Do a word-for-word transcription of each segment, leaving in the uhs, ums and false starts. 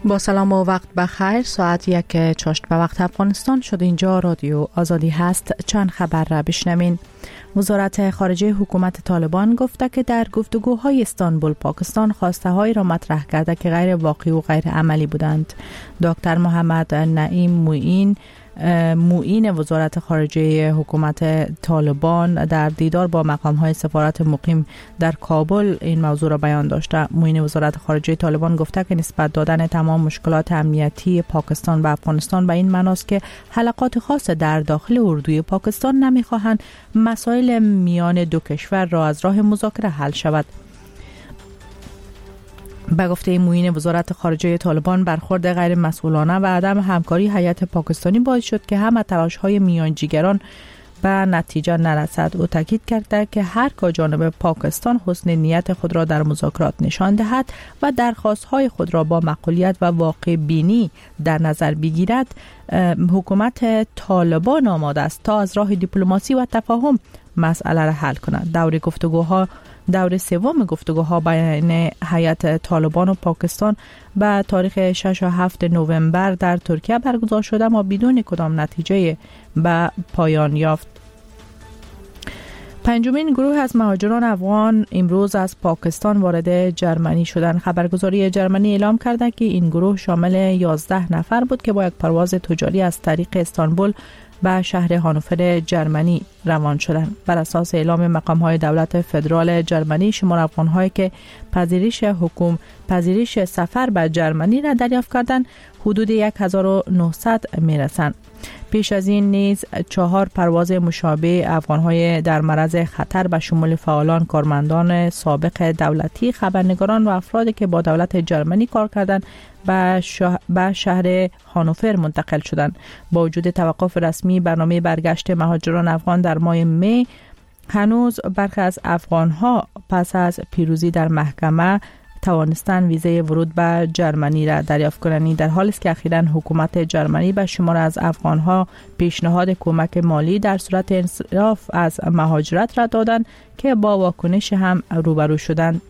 با سلام و وقت بخیر. ساعت یک چاشت به وقت افغانستان شد. اینجا رادیو آزادی هست. چند خبر را بشنوین. وزارت خارجه حکومت طالبان گفته که در گفتگوهای استانبول پاکستان خواسته هایی را مطرح کرده که غیر واقعی و غیر عملی بودند. دکتر محمد نعیم موین معین وزارت خارجه حکومت طالبان در دیدار با مقام‌های سفارت مقیم در کابل این موضوع را بیان داشته. معین وزارت خارجه طالبان گفته که نسبت دادن تمام مشکلات امنیتی پاکستان و افغانستان به این معناست که حلقات خاص در داخل اردوی پاکستان نمی‌خواهند مسائل میان دو کشور را از راه مذاکره حل شود. به گفته معین وزارت خارجه طالبان، برخورد غیر مسئولانه و عدم همکاری هیئت پاکستانی باعث شد که همه تلاش‌های میانجیگران به نتیجه نرسد. او تاکید کرده که هر که جانب پاکستان حسن نیت خود را در مذاکرات نشان دهد و درخواست‌های خود را با معقولیت و واقع بینی در نظر بگیرد، حکومت طالبان آماده است تا از راه دیپلماسی و تفاهم مسئله را حل کند. دور گفتگوها دور سوم گفتگوها بین هیئت طالبان و پاکستان به تاریخ شش و هفت نوامبر در ترکیه برگزار شده اما بدون کدام نتیجه به پایان یافت. پنجمین گروه از مهاجران افغان امروز از پاکستان وارد جرمنی شدند. خبرگزاری جرمنی اعلام کرده که این گروه شامل یازده نفر بود که با یک پرواز تجاری از طریق استانبول به شهر هانوفر جرمنی روان شدند. بر اساس اعلام مقام‌های دولت فدرال جرمنی، شمار افغان‌هایی که پذیرش حکوم پذیرش سفر به جرمنی را دریافت کردند حدود هزار و نهصد میرسند. پیش از این نیز چهار پرواز مشابه افغان‌های در معرض خطر به شمول فعالان، کارمندان سابق دولتی، خبرنگاران و افرادی که با دولت جرمنی کار کردند به شهر, شهر هانوفر منتقل شدند. با وجود توقف رسمی برنامه برگشت مهاجران افغان در ماه می، هنوز برخی از افغان‌ها پس از پیروزی در محکمه توانستند ویزه ورود به جرمنی را دریافت کنند، در حالی است که اخیراً حکومت جرمنی به شمار از افغان‌ها پیشنهاد کمک مالی در صورت انصراف از مهاجرت را دادند که با واکنش هم روبرو شدند.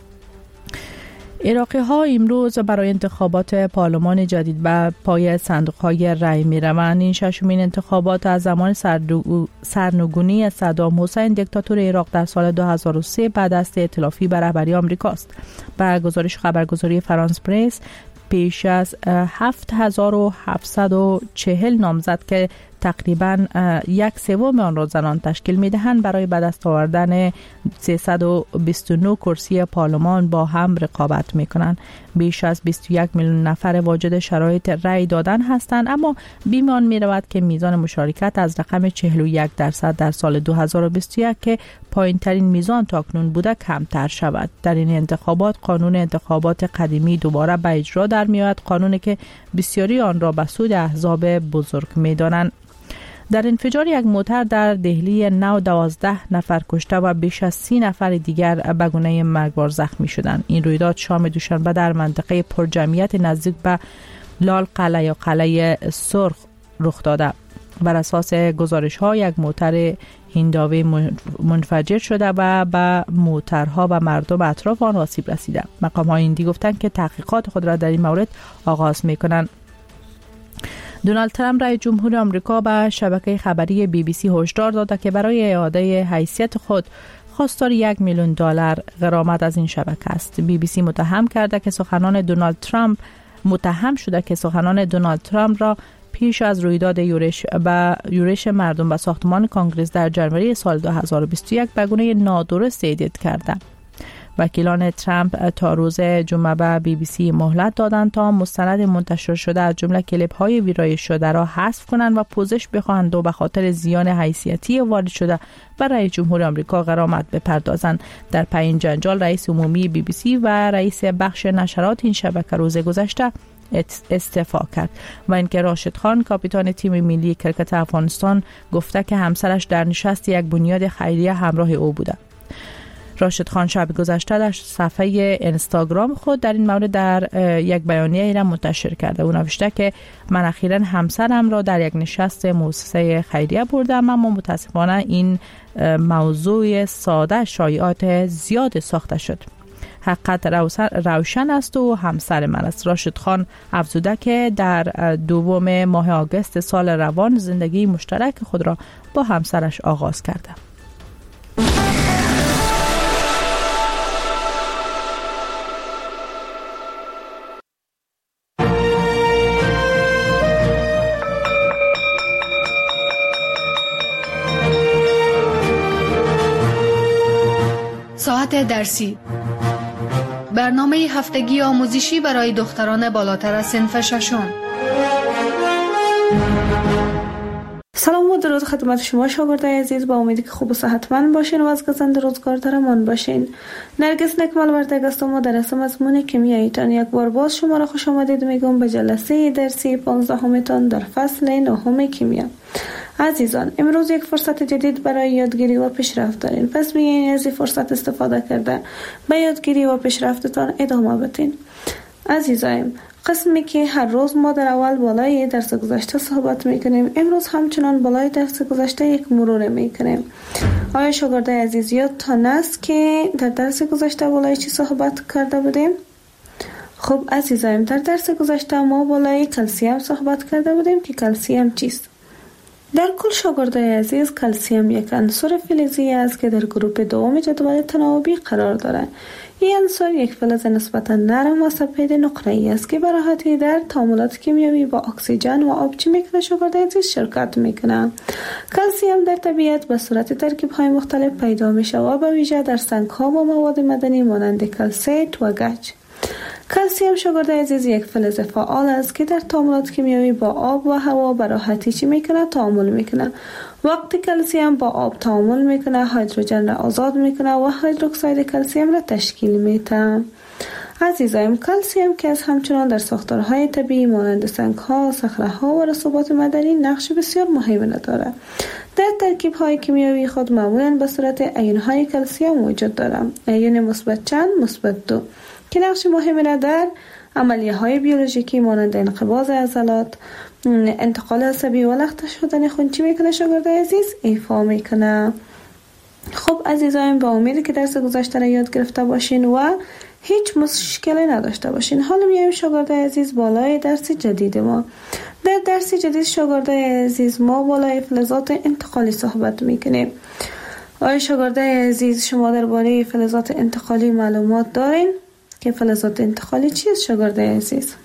عراقی ها امروز برای انتخابات پارلمان جدید به پای صندوق های رای می روند. این ششمین انتخابات از زمان سرنگونی صدام حسین دیکتاتور عراق در سال دو هزار و سه بعد از ائتلافی به رهبری آمریکا است. به گزارش خبرگزاری فرانس پرس، پیش از هفت هزار و هفتصد و چهل نامزد که تقریباً یک سوم آن را زنان تشکیل می‌دهند برای به دست آوردن سیصد و بیست و نه کرسی پارلمان با هم رقابت می‌کنند. بیش از بیست و یک میلیون نفر واجد شرایط رأی دادن هستند، اما بیمان می‌رود که میزان مشارکت از رقم چهل و یک درصد در سال دو هزار و بیست و یک که پایین‌ترین میزان تاکنون بوده کمتر شود. در این انتخابات قانون انتخابات قدیمی دوباره به اجرا در می‌آید، قانونی که بسیاری آن را به سود احزاب بزرگ می‌دانند. در انفجار یک موتر در دهلی نو دوازده نفر کشته و بیش از سی نفر دیگر به گونه مرگبار زخمی شدند. این رویداد شام دوشنبه در منطقه پرجمعیت نزدیک به لال قلعه یا قلعه سرخ رخ داده. بر اساس گزارش ها یک موتر هنداوی منفجر شده و به موترها و مردم اطراف آن آسیب رسیده. مقام های هندی گفتند که تحقیقات خود را در این مورد آغاز می کنند. دونالد ترامپ رئیس جمهور آمریکا به شبکه خبری بی بی سی هشدار داده که برای اعاده حیثیت خود خواستار یک میلیون دلار غرامت از این شبکه است. بی بی سی متهم کرده که سخنان دونالد ترامپ متهم شده که سخنان دونالد ترامپ را پیش از رویداد یورش به یورش مردم به ساختمان کانگرس در ژانویه سال دو هزار و بیست و یک به گونه نادرست ادیت کرده. وکیلان ترامپ تا روز جمعه به بی بی سی مهلت دادند تا مستند منتشر شده از جمله کلیپ های ویرایش شده را حذف کنند و پوزش بخواهند و به خاطر زیان حیثیتی وارد شده برای جمهور آمریکا غرامت بپردازند. در پی این جنجال رئیس عمومی بی بی سی و رئیس بخش نشرات این شبکه روز گذشته استعفا کرد و اینکه راشد خان کاپیتان تیم ملی کرکت افغانستان گفته که همسرش در نشست یک بنیاد خیریه همراه او بوده. راشد خان شب گذشته در صفحه اینستاگرام خود در این مورد در یک بیانیه ای را منتشر کرده. او نوشته که من اخیراً همسرم را در یک نشست مؤسسه خیریه بردم، اما متاسفانه این موضوع ساده شایعات زیاد ساخته شد. حقیقت روشن است و همسر من است. راشد خان افزوده که در دوم ماه آگوست سال روان زندگی مشترک خود را با همسرش آغاز کرده. ساعت درسی، برنامه هفتگی آموزشی برای دختران بالاتر از صنف ششم. سلام و درود خدمت شما شاگردای عزیز، با امیدی که خوب و صحتمند باشین و از گزند روزگار درمان باشین. نرگس نکمل ورده هستم و در اسم مضمون کیمیاییتان یک بار باز شما را خوش آمدید میگم به جلسه درسی پانزدهمتان در فصل نهم کیمیا. عزیزان، امروز یک فرصت جدید برای یادگیری و پیشرفت دارین، پس بیاین از این فرصت استفاده کرده به یادگیری و پیشرفتتان ادامه بدین. عزیزایم، قسمی که هر روز ما در اول بالای درس گذشته صحبت میکنیم، امروز همچنان بالای درس گذشته یک مرور میکنیم. آیا شاگردای عزیز یادتان است که در درس گذشته بالای چی صحبت کرده بودیم؟ خب عزیزایم، در درس گذشته ما بالای کلسیم صحبت کرده بودیم که کلسیم چیست؟ در کل شاگردای عزیز، کلسیم یک عنصر فلزی است که در گروه دوم جدول تناوبی قرار دارد. این عنصر یک فلز نسبتا نرم و سفید نقره‌ای است که به راحتی در تعاملات کیمیایی با اکسیژن و آب چی میکنه شاگردای عزیز شرکت میکنه. کلسیم در طبیعت به صورت ترکیب‌های مختلف پیدا میشه و به ویژه در سنگ‌ها و مواد معدنی مانند کلسیت و گچ. کلسیم شاگردای عزیز یک فلز فعال است که در تعاملات کیمیایی با آب و هوا به راحتی چی میکنه؟ تعامل میکنه. وقتی کلسیم با آب تعامل میکنه، هیدروژن را آزاد میکنه و هیدروکساید کلسیم را تشکیل میده. عزیزایم، کلسیم که از همچنان در ساختارهای طبیعی مانند سنگ‌ها، صخره‌ها و رسوبات معدنی نقش بسیار مهمی دارد. در ترکیب‌های کیمیایی خود معمولاً به صورت آیون‌های کلسیم وجود دارد. آیون مثبت چند، مثبت دو، که نقش مهمی را در عملیه‌های بیولوژیکی مانند انقباض عضلات، انتقال عصبی و لخته شدن خون چی میکنه شاگردای عزیز؟ ایفا میکنه. خب عزیزان، با امیدی که درس گذشته را یاد گرفته باشین و هیچ مشکلی نداشته باشین. حالا میایم شاگردای عزیز بالای درس جدید ما. در درس جدید شاگردای عزیز ما بالای فلزات انتقالی صحبت میکنیم. آیا شاگردای عزیز شما درباره فلزات انتقالی معلومات دارین؟ که فلزات انتقالی چیست شاگردای عزیز؟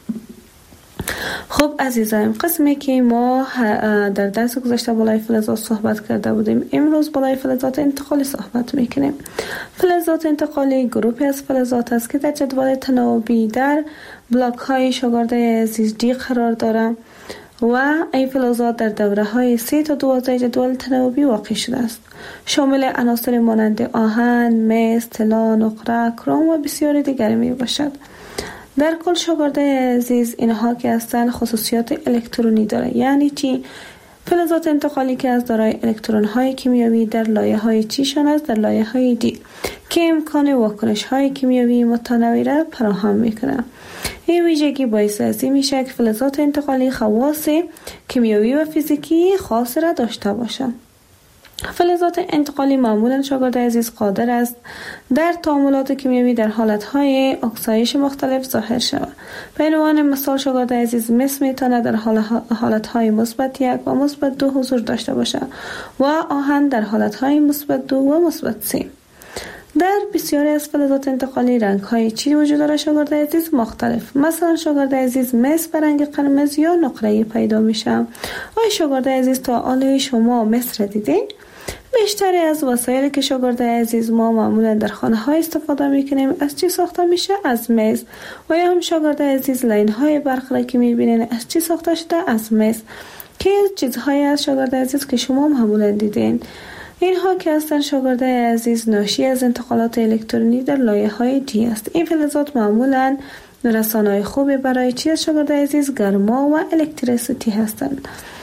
خب عزیزان، قسمی که ما در درس گذشته بالای فلزات صحبت کرده بودیم، امروز بالای فلزات انتقالی صحبت میکنیم. فلزات انتقالی گروهی از فلزات است که در جدول تناوبی در بلاک های شاگردای عزیز دی قرار دارند و این فلزات در دوره های سه تا دوازده جدول تناوبی واقع شده است. شامل عناصر مانند آهن، مس، طلا، نقره، کروم و بسیاری دیگر می باشد. در کل شاگردای عزیز، اینها که هستند خصوصیات الکترونی داره. یعنی چی؟ فلزات انتقالی که از دارای الکترون های کیمیایی در لایه های چی شان است؟ در لایه های دی، که امکان واکنش های کیمیایی متنوع را فراهم میکنه. این ویژگی باعث از این میشه که فلزات انتقالی خواص کیمیایی و فیزیکی خاص را داشته باشند. فلزات انتقالی معمولا شاگردای عزیز قادر است در تعاملات کیمیایی در حالتهای اکسایش مختلف ظاهر شود. به عنوان مثال شاگردای عزیز مس میتونه در حالتهای مثبت یک و مثبت دو حضور داشته باشد و آهن در حالتهای مثبت دو و مثبت سه. در بسیاری از فلزات انتقالی رنگ های چی وجود داره شاگردای عزیز؟ مختلف. مثلا شاگردای عزیز مس به رنگ قرمز یا نقره‌ای پیدا میشه. آیا شاگردای عزیز تا حالا شما مس را دیدین؟ بیشتری از وسایلی که شاگردای عزیز ما معمولا در خانه ها استفاده میکنیم از چی ساخته میشه؟ از مس. و یا هم شاگردای عزیز لاین های برق را که میبینین از چی ساخته شده؟ از مس. که چیزهایی از شاگردای عزیز که شما معمولا دیدین. اینها که هستن شاگردای عزیز ناشی از انتقالات الکترونی در لایه های دی است. این فلزات معمولا رسانه‌های خوبی برای چی از شاگردای عزیز؟ گرما و الکتریسیته هستند.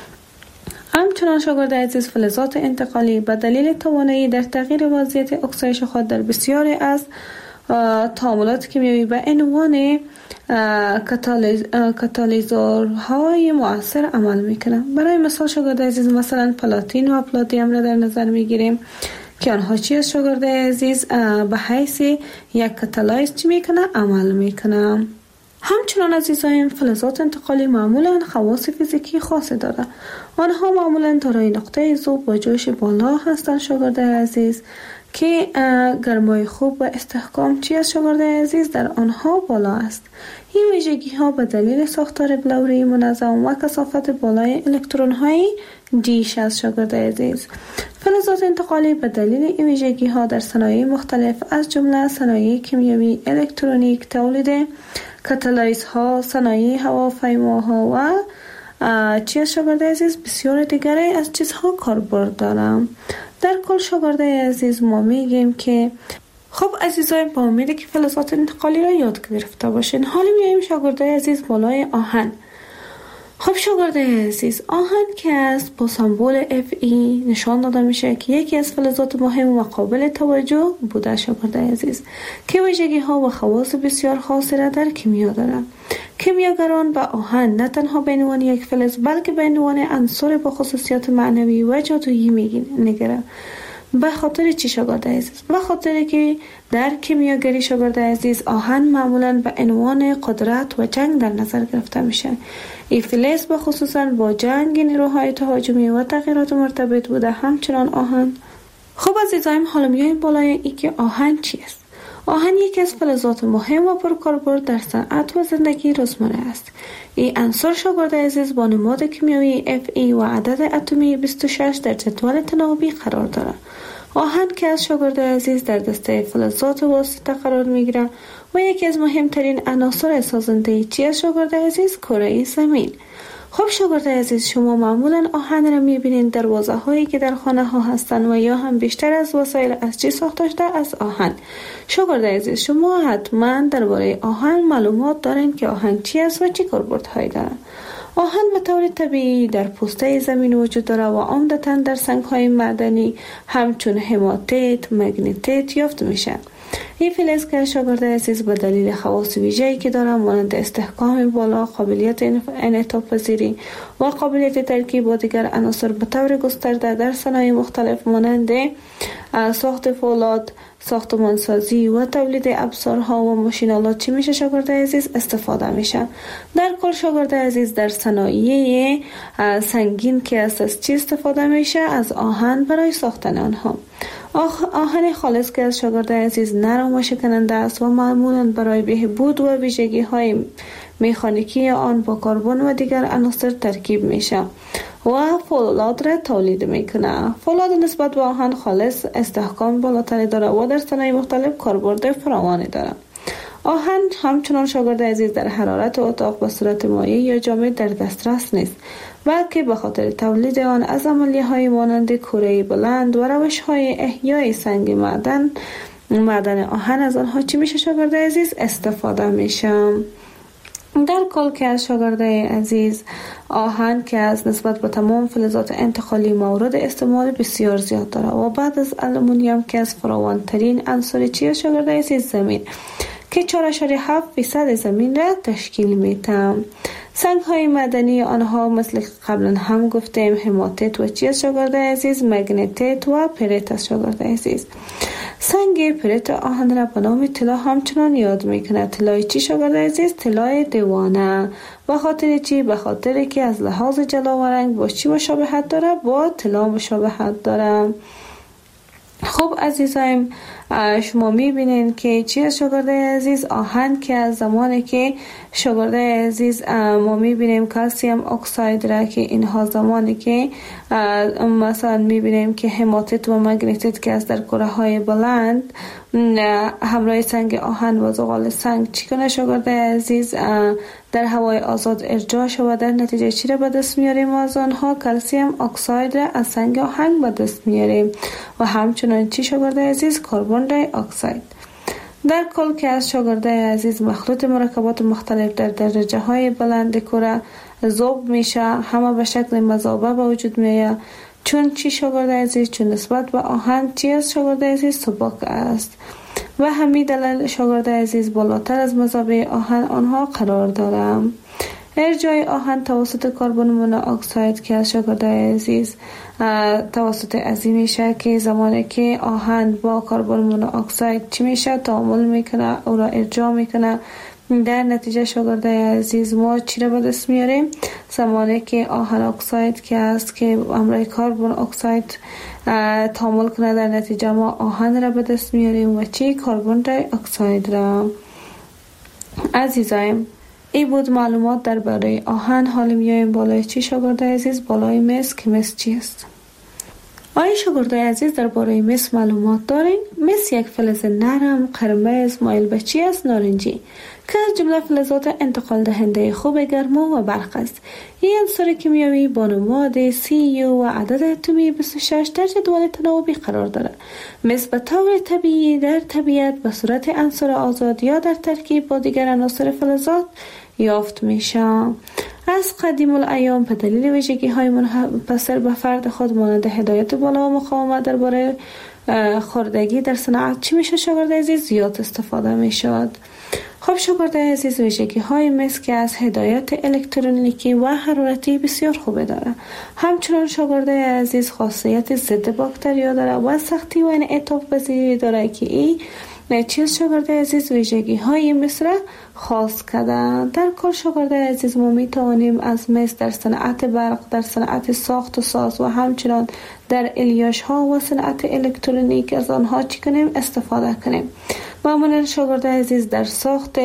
همچنان شاگردای عزیز فلزات انتقالی به دلیل توانایی در تغییر وضعیت اکسایش خود در بسیاری از تعاملات کیمیایی به عنوان کاتالیزورهای مؤثر عمل میکنه. برای مثال شاگردای عزیز مثلا پلاتین و پلاتینیم را در نظر میگیریم که آنها چی از شاگرده عزیز به حیث یک کاتالیز چی میکنه عمل میکنه. همچنان عزیزان فلزات انتقالی معمولا خواص فیزیکی خاصی داره. آنها معمولا دارای نقطه ذوب و جوش بالا هستند شاگرده عزیز که گرمای خوب و استحکام چی از شاگرده عزیز در آنها بالا است. این ویژگی ها به دلیل ساختار بلوری منظم و کثافت بالای الکترون های دیش از شاگرده عزیز. فلزات انتقالی به دلیل این ویژگی ها در صنایع مختلف از جمله صنایع کیمیایی، الکترونیک، تولید کاتالیز ها، صنایع هواپیماها و چی از شاگرده عزیز بسیار دیگری از چیزها کاربرد دارم. در کل شاگرده عزیز ما میگیم که خب عزیزان با امیدی که فلزات انتقالی را یاد گرفته باشین. حالا میایم شاگرده عزیز بالای آهن. خب شاگرده عزیز آهن که است با سمبل اف ای نشان داده میشه که یکی از فلزات مهم و قابل توجه بوده شاگرده عزیز که ویژگی ها و خواص بسیار خاصی را در کیمیا دارد. کیمیاگران به آهن نه تنها به عنوان یک فلز بلکه به عنوان عنصر با خصوصیات معنوی و جادویی میگیرند. به خاطر چی شاگرده عزیز؟ به خاطر که در کیمیاگری شاگرده عزیز آهن معمولا به عنوان قدرت و جنگ در نظر گرفته میشه. این فلز به خصوصا با جنگ، نیروهای تهاجمی و تغییرات مرتبط بوده. همچنان آهن. خب عزیزایم حالا میایم بالای این که آهن چی است؟ آهن یکی از فلزات مهم و پرکاربرد در صنعت و زندگی روزمره است. این عنصر شاگرده عزیز با نماد کیمیایی اف ای و عدد اتمی بیست و شش در جدول تناوبی قرار دارد. آهن که از شاگرده عزیز در دسته فلزات واسطه قرار میگیره و یکی از مهمترین عناصر سازنده چی از شاگرده عزیز کره زمین. خب شاگرده عزیز شما معمولا آهن را میبینید در واژه هایی که در خانه ها هستند و یا هم بیشتر از وسایل از چی ساخته شده؟ از آهن. شاگرده عزیز شما حتما درباره آهن معلومات دارین که آهن چی است و چی کاربردهایی داره. آهن به طور طبیعی در پوسته زمین وجود داره و عمدتاً در سنگ‌های معدنی همچون هماتیت، مگنیتیت یافت میشه. این فلز که شاگرده عزیز به دلیل خواص ویژه‌ای که داره مانند استحکام بالا، قابلیت انعطاف پذیری و قابلیت ترکیب با دیگر عناصر به طور گسترده در صنایع مختلف مانند ساخت فولاد، ساختمانسازی و تولید ابزارها و ماشین‌آلات چی میشه شاگرده عزیز استفاده میشه. در کل شاگرده عزیز در صنایع سنگین که از چی استفاده میشه؟ از آهن برای ساختن آنها. آهن خالص که از شاگرده عزیز نرم و شکننده است و معمولاً برای بهبود و ویژگی های مکانیکی آن با کربن و دیگر عناصر ترکیب میشه و فولاد را تولید میکنه. فولاد نسبت به آهن خالص استحکام بالاتری داره و در صنایع مختلف کاربرد فراوانی داره. آهن همچنان شاگرده عزیز در حرارت اتاق به صورت مایع یا جامد در دسترس نیست، بلکه به خاطر تولید آن از عملیه‌های مانند کره بلند و روش‌های احیای سنگ معدن معدن آهن از آنها چی میشه شاگرده عزیز استفاده میشه. در کل که از شاگرده عزیز آهن که از نسبت به تمام فلزات انتقالی مورد استعمال بسیار زیاد داره و بعد از آلومینیوم که از فراوانترین عنصر چی از شاگرده عزیز زمین که چهار ممیز هفت درصد زمین را تشکیل میده. سنگ های معدنی آنها مثل قبلا هم گفتیم هماتیت و چی از شاگرده عزیز مگنیتیت و پریت از شاگرده عزیز. سنگ پریت آهن را به نام طلا همچنان یاد میکنه. طلای چی شاگرده عزیز؟ طلای دیوانه. به خاطر چی؟ به خاطر که از لحاظ جلا و رنگ با چی مشابهت داره؟ با طلا مشابهت داره. خب عزیزایم شما میبینین که چی از شاگرده عزیز آهن که از زمانی که شاگرده عزیز ما میبینیم کلسیم اکساید را که اینها زمانی که مثلا میبینیم که هماتیت و مگنیتیت که از در کره های بلند همراه سنگ آهن و زغال سنگ چی کنه شاگرده عزیز در هوای آزاد ارجاع شود، در نتیجه چی را به دست میاریم؟ از آنها کلسیم اکساید را از سنگ آهن به دست میاریم و همچنان چی شاگرده عزیز کربن دی اکساید. در کل که از شاگرده عزیز مخلوط مرکبات مختلف در درجه های بلند کره ذوب میشه، همه به شکل مذابه به وجود میاد. چون چی شاگرده عزیز؟ چون نسبت به آهن چی از شاگرده عزیز سبک است و همین دلیل شاگرده عزیز بالاتر از مذابه آهن آنها قرار دارم. ارجاع آهن توسط کربن مونوکساید که از شاگردای عزیز توسط عظیم میشه که زمانی که آهن با کربن مونوکساید چی میشه تعامل میکنه او را ارجاع میکنه. در نتیجه شاگردای عزیز ما چی را به دست میاریم؟ زمانی که آهن اکساید که است که همراه کربن اکساید تعامل کنه در نتیجه ما آهن را به دست میاریم و چی؟ کربن دی اکساید را. عزیزایم این بود معلومات درباره آهن. حالا میایم بالای چی شاگردای عزیز؟ بالای مس که مس چی است؟ آیا شاگردای عزیز درباره مس معلومات دارین؟ مس یک فلز نرم قرمز مایل به چی است؟ نارنجی که از جمله فلزات انتقال دهنده خوب گرما و برق است. این عنصر کیمیایی با نماد سی یو و عدد اتمی بیست و شش در جدول تناوبی قرار دارد. مس به طور طبیعی در طبیعت به صورت عنصر آزاد یا در ترکیب با دیگر عناصر فلزات یافت میشه. از قدیم الایام به دلیل ویژگی های منحصر به فرد خود مانند هدایت بالا و مقاومت درباره خوردگی در صنعت چی میشه شاگرد عزیز؟ زیاد استفاده میشد. خب شاگرد عزیز ویژگی های مس که از هدایت الکترونیکی و حرارتی بسیار خوبه داره. همچنان شاگرد عزیز خاصیت ضد باکتریا داره و سختی و انعطاف پذیری داره که این چیز شاگرد عزیز ویژگی های مس را خاص کردن. در کار شاگرد عزیز ما می توانیم از مس در صنعت برق، در صنعت ساخت و ساز و همچنان در الیاش ها و صنعت الکترونیک از آنها چی کنیم؟ استفاده کنیم. معمولا شاگرد عزیز در ساخت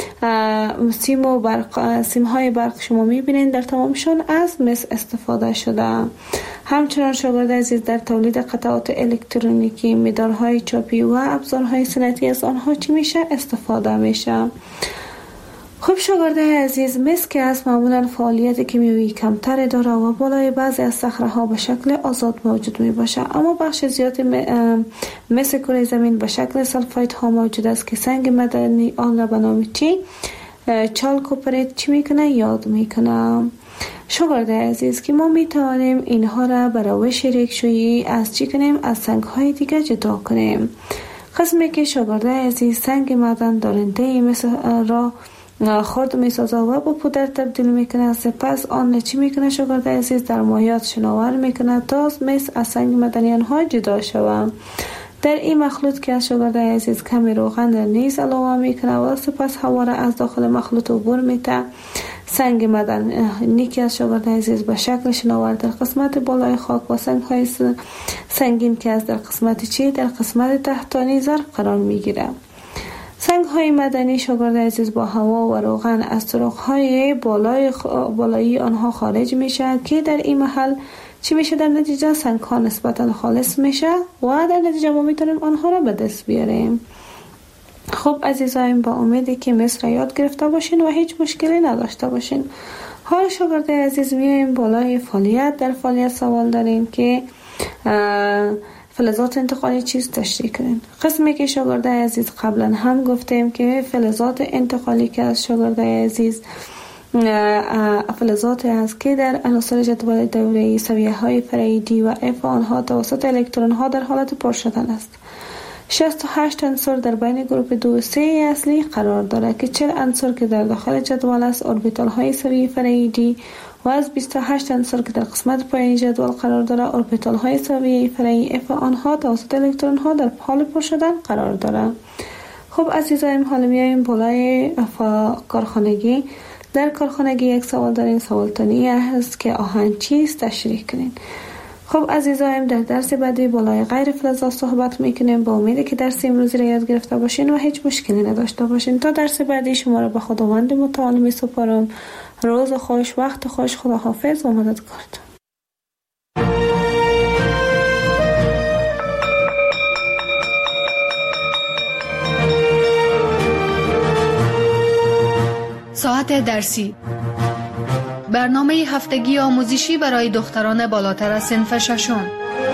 سیم و برق، سیم های برق شما می بینید در تمامشون از مس استفاده شده. همچنان شاگرد عزیز در تولید قطعات الکترونیکی، مدارهای چاپی و ابزارهای صنعتی از آنها چی میشه؟ استفاده میشه. خب شاگرد عزیز مس که از معمولا فعالیت کیمیایی کمتر داره و بالای بعضی از صخره ها به شکل آزاد موجود می باشه، اما بخش زیاد مس کره زمین به شکل سلفاید ها موجود است که سنگ معدنی آن را به نام چی؟ چالکوپریت چی میکنه؟ یاد میکنه. شاگرد عزیز که ما می توانیم اینها را به روش ریکشویی از چی کنیم؟ از سنگ های دیگه جدا کنیم. قسمی که شاگرد عزیز سنگ معدن دارنده مس را خرد می سازه و با پودر تبدیل میکنه، سپس آن چی میکنه شاگرد عزیز؟ در مایات شناور میکنه تا مس از سنگ معدنی آنها جدا شود. در این مخلوط که از شاگرد عزیز کمی روغن در نیز علاوه میکنه و سپس هوا را از داخل مخلوط عبور میده. سنگ معدنی که از شاگرد عزیز به شکل شناور در قسمت بالای خاک و سنگ های سنگین که از در قسمت چی؟ در قسمت تحتانی ظرف قرار میگیره. سنگ های معدنی شاگرد عزیز با هوا و روغن از سوراخ های بالای خ... بالایی آنها خارج میشه که در این محل چی میشه؟ در نتیجه سنگ ها نسبتا خالص میشه و در نتیجه ما میتونیم آنها را به دست بیاریم. خب عزیزایم با امیدی که مس را یاد گرفته باشین و هیچ مشکلی نداشته باشین. حال شاگرد عزیز میایم بالای فعالیت. در فعالیت سوال داریم که فلزات انتقالی چیز تشریح کنین. قسمی که شاگرد عزیز قبلا هم گفتیم که فلزات انتقالی که از شاگرد عزیز فلزات است که در عناصر جدول دوره‌ای سویه های فرعی دی و اف آنها توسط الکترون ها در حالت پر شدن است. شصت و هشت عنصر در بین گروپ دو و سه اصلی قرار دارد که چهل عنصر که در داخل جدول است اوربیتال های سویه فرعی دی و از بیست و هشت عنصر که در قسمت پایینی جدول قرار دارد اوربیتال های سویه فرعی اف آنها توسط الکترون ها در حال پر شدن قرار دارد. خب عزیزایم حالا میایم بالای کارخانگی. در کارخانگی یک سوال داریم. سوال تانی است که آهن چیست؟ تشریح کنین. خب عزیزایم در درس بعدی بالای غیر فلزات صحبت میکنیم. با امیدی که درس امروزی را یاد گرفته باشین و هیچ مشکلی نداشته باشین. تا درس بعدی شما را به خداوند متعال میسپارم. روز خوش، وقت خوش، خداحافظ و مددکارتون. ساعت درسی، برنامه هفتگی آموزشی برای دختران بالاتر از صنف ششم.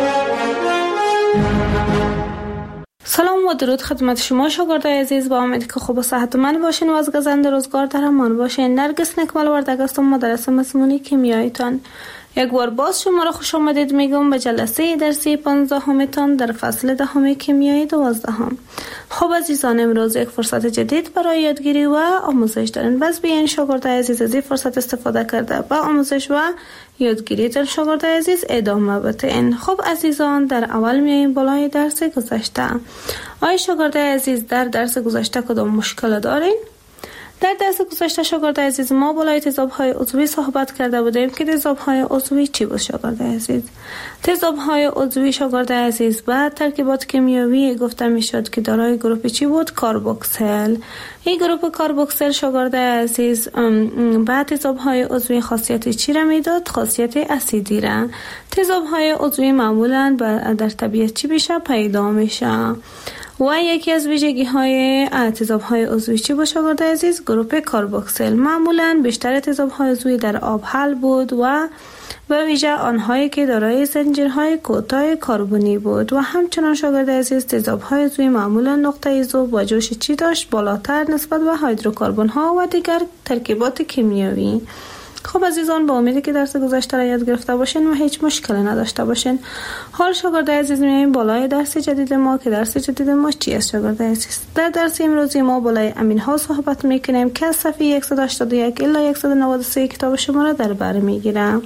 سلام و درود خدمت شما شاگردای عزیز. با امیدی که خوب و صحتمند باشین و از گزند روزگار در امان باشین. نرگس نکمل وردگ هستم، مدرس مسمونی کیمیاییتان. یک بار باز شما را خوش آمدید میگم به جلسه درسی پانزدهمتان در فصل دهم کیمیای دوازدهم. خب عزیزان، امروز یک فرصت جدید برای یادگیری و آموزش دارین. بس بیاین شاگرد عزیز از این فرصت استفاده کرده با آموزش و یادگیری تر شاگرد عزیز ادامه بدین. خب عزیزان، در اول میایم بالای درس گذشته. آیا شاگرد عزیز در درس گذشته کدام مشکل دارین؟ در درس گذشته شاگرد عزیز ما بالای تضادهای عضوی صحبت کرده بودیم که تضادهای عضوی چی بود شاگرد عزیز؟ تضادهای عضوی شاگرد عزیز بعد ترکیبات کیمیایی گفته میشد که دارای گروپ چی بود؟ کاربوکسیل. این گروپ کاربوکسیل شاگرد عزیز بعد تضادهای عضوی خاصیت چی را میداد؟ خاصیت اسیدی را. تضادهای عضوی معمولا در طبیعت چی بشه؟ پیدا میشه. و یکی از ویژگی های تضاد های عضوی چی بود شاگرد عزیز؟ گروپ کاربوکسیل. معمولا بیشتر تضاد های عضوی در آب حل بود و به ویژه آنهایی که دارای زنجیرهای کوتاه کربنی بود. و همچنان شاگرد عزیز تضاد های عضوی معمولا نقطه ایزو با جوش چی داشت؟ بالاتر نسبت به هیدروکربن ها و دیگر ترکیبات کیمیایی. خب عزیزان، با امیدی که درس گذشته را یاد گرفته باشین و هیچ مشکلی نداشته باشین. حال شاگرد عزیز میایم بالای درس جدید ما که درس جدید ما چی است شاگرد عزیز؟ در درس امروزی ما بالای امین ها صحبت میکنیم که از صفحه صد و هشتاد و یک الی صد و نود و سه کتاب شما را در بر میگیرم.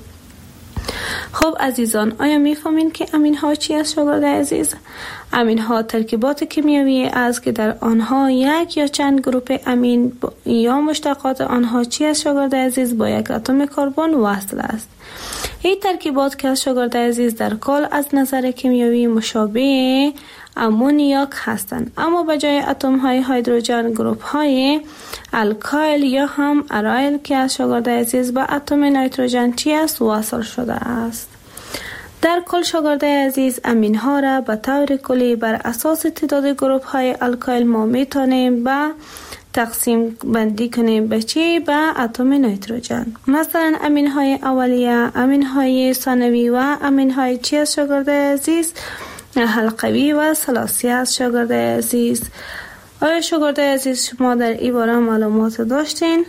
خب عزیزان، آیا میفهمین که امین ها چی است شاگرد عزیز؟ امین ها ترکیبات کیمیایی است که در آنها یک یا چند گروپ امین یا مشتقات آنها چی است شاگرد عزیز؟ با یک اتم کربن وصل است. این ترکیبات که شاگرد عزیز در کل از نظر کیمیایی مشابه امونیاک هستند، اما به جای اتم های هیدروژن گروپ های الکایل یا هم ارایل که از شاگرد عزیز به اتم نیتروژن چی است؟ وصل شده است. در کل شاگرد عزیز امین ها را به طور کلی بر اساس تعداد گروپ های الکایل ما میتونیم به تقسیم بندی کنیم به چی؟ به اتم نیتروژن. مثلا امین های اولیه، امین های ثانوی و امین های چی است شاگرد عزیز؟ حلقوی و ثلاثی است شاگرد عزیز. آیا شاگرد عزیز شما در این باره معلومات داشتین؟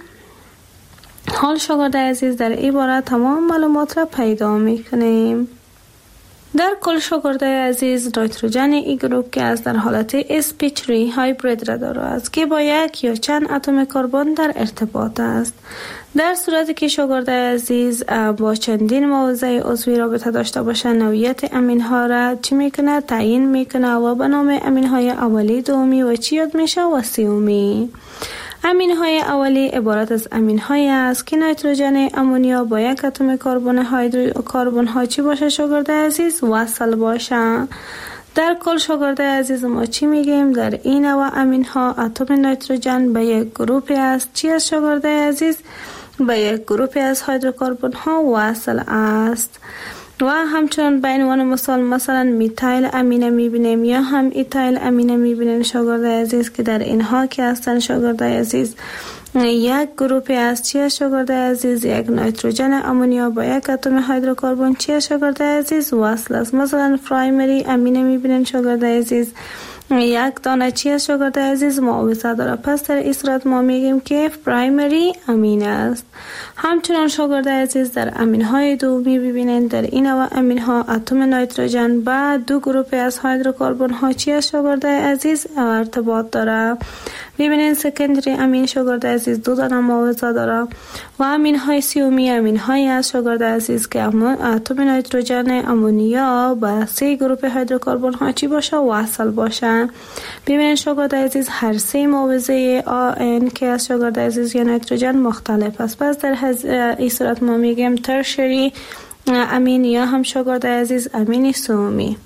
حال شاگرد عزیز در این باره تمام معلومات را پیدا میکنیم. در کل شاگرد عزیز نیتروژن این گروپ که از در حالت اس پی تری هایبرید را دارد است که با یک یا چند اتم کربن در ارتباط است. در صورتی که شاگرد عزیز با چندین موضع عضوی رابطه داشته باشه، نوعیت امین ها را چی میکنه؟ تعیین میکنه و به نام امین های اولی، دومی و چی یاد میشه؟ و سومی. امین های اولی عبارت از امین های است که نیتروژن امونیا با یک اتم کربن هیدروکربن ها چی باشه شاگرد عزیز؟ وصل باشه. در کل شاگرد عزیز ما چی میگیم؟ در این نوع امین ها اتم نیتروژن به یک گروپ است چی است شاگرد عزیز؟ به یک گروپ از هیدروکربن ها وصل است. و همچنان به عنوان مثال مثلا میتایل امینه میبینیم یا هم ایتایل امینه میبینیم شاگرد عزیز که در اینها که هستن شاگرد عزیز یک گروپ است چی است شاگرد عزیز؟ یک نیتروژن امونیا با یک اتم هیدروکربن چی است شاگرد عزیز؟ وصل است. مثلا پرایمری امینه میبینیم شاگرد عزیز یک دانه چی است شاگرد عزیز؟ معاوضه داره. پس در این صورت ما میگیم که پرایمری امین است. همچنان شاگرد عزیز در امین های دومی ببینید در این نوع امین ها اتم نیتروژن با دو گروپ از هیدروکربن ها چی است شاگرد عزیز؟ ارتباط داره. ببینید سکندری امین شاگرد عزیز دو دانه معاوضه داره. و امین های سیومی امین های است شاگرد عزیز که اتم نیتروژن امونیا با سه گروپ هیدروکربن ها چی باشه؟ وصل باشه. ببینید شاگرد عزیز هر سه معاوضه آن که از شاگرد عزیز یا نیتروژن مختلف است. پس در این صورت ما میگیم ترشری امین یا هم شاگرد عزیز امین سومی.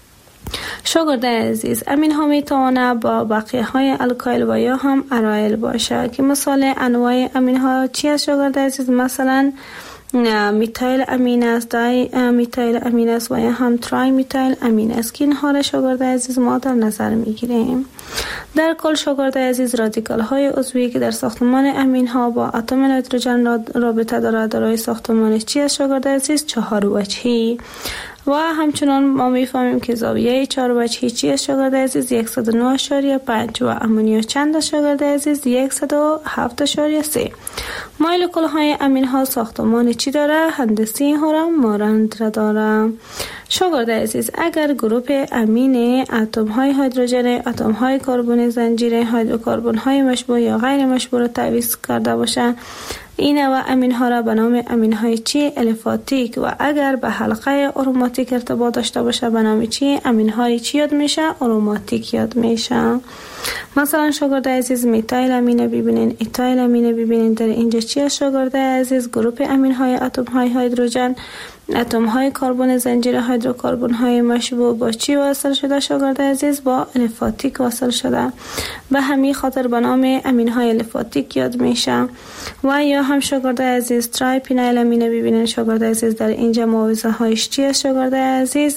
شاگرد عزیز امین ها میتونه با بقیه های الکایل و یا هم ارایل باشه که مثال انواع امین ها چی است شاگرد عزیز؟ مثلا میتایل امین است، دای میتایل امین است و یا هم ترای میتایل امین است که اینها را شاگرد عزیز ما در نظر میگیریم. در کل شاگرد عزیز رادیکال های عضوی که در ساختمان امین ها با اتم نیتروژن رابطه دارد دارای ساختمان چی است شاگرد عزیز؟ چهار وجهی. و همچنان ما میفهمیم که زاویه چهار وجهی چی است شاگرد عزیز؟ صد و نه اشاریه پنج و امونیا چند شاگرد عزیز؟ صد و هفت اشاریه سه. مولکول های امین ها ساختمان چی داره؟ هندسی ها را مانند را داره. شاگرد عزیز اگر گروه امین اتم های هیدروژن، اتم های کربن زنجیره، هیدروکربن های مشبوع یا غیر مشبوع را تعویض کرده باشه، این و امین ها را به نام امین های چی؟ الیفاتیک. و اگر به حلقه اروماتیک ارتباط داشته باشه به نام چی؟ امین های چی یاد میشه؟ اروماتیک یاد میشه. مثلا شاگرد عزیز میتایل امینه ببینین، ایتایل امینه ببینین. در اینجا چی است شاگرد عزیز؟ گروه امین های اتم های هیدروژن، اتم های کربن زنجیره، هیدروکربن های مشبوع با چی وصل شده شاگرد عزیز؟ با الیفاتیک وصل شده. به همین خاطر به نام امین های الیفاتیک یاد میشه. و یا هم شاگرد عزیز ترای پینایل امینه ببینین شاگرد عزیز. در اینجا معاوضه هایش چی است شاگرد عزیز؟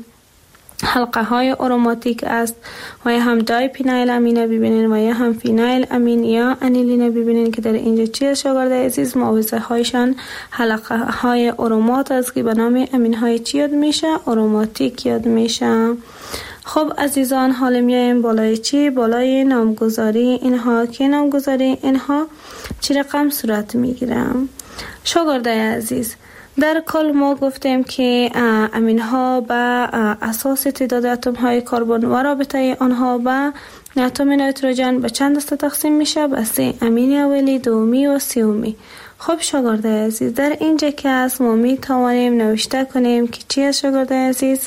حلقه های اروماتیک است. و یا هم دای پینایل امینه ببینین و یا هم فینایل امین یا انیلینه ببینین که در اینجا چی است شاگرد عزیز؟ معاوضه هایشان حلقه های ارومات است که به نام امین های چی یاد میشه؟ اروماتیک یاد میشه. خب عزیزان حالا میایم بالای چی؟ بالای نامگذاری اینها. که نامگذاری اینها چی رقم صورت میگیرم شاگرد عزیز؟ در کل ما گفتیم که امین ها به اساس تعداد اتم های کربن و رابطه آنها به اتم نیتروژن به چند دسته تقسیم میشه؟ به سه. امین اولی، دومی و سومی. خب شاگرد عزیز در اینجا که است ما می توانیم نوشته کنیم که چی است شاگرد عزیز؟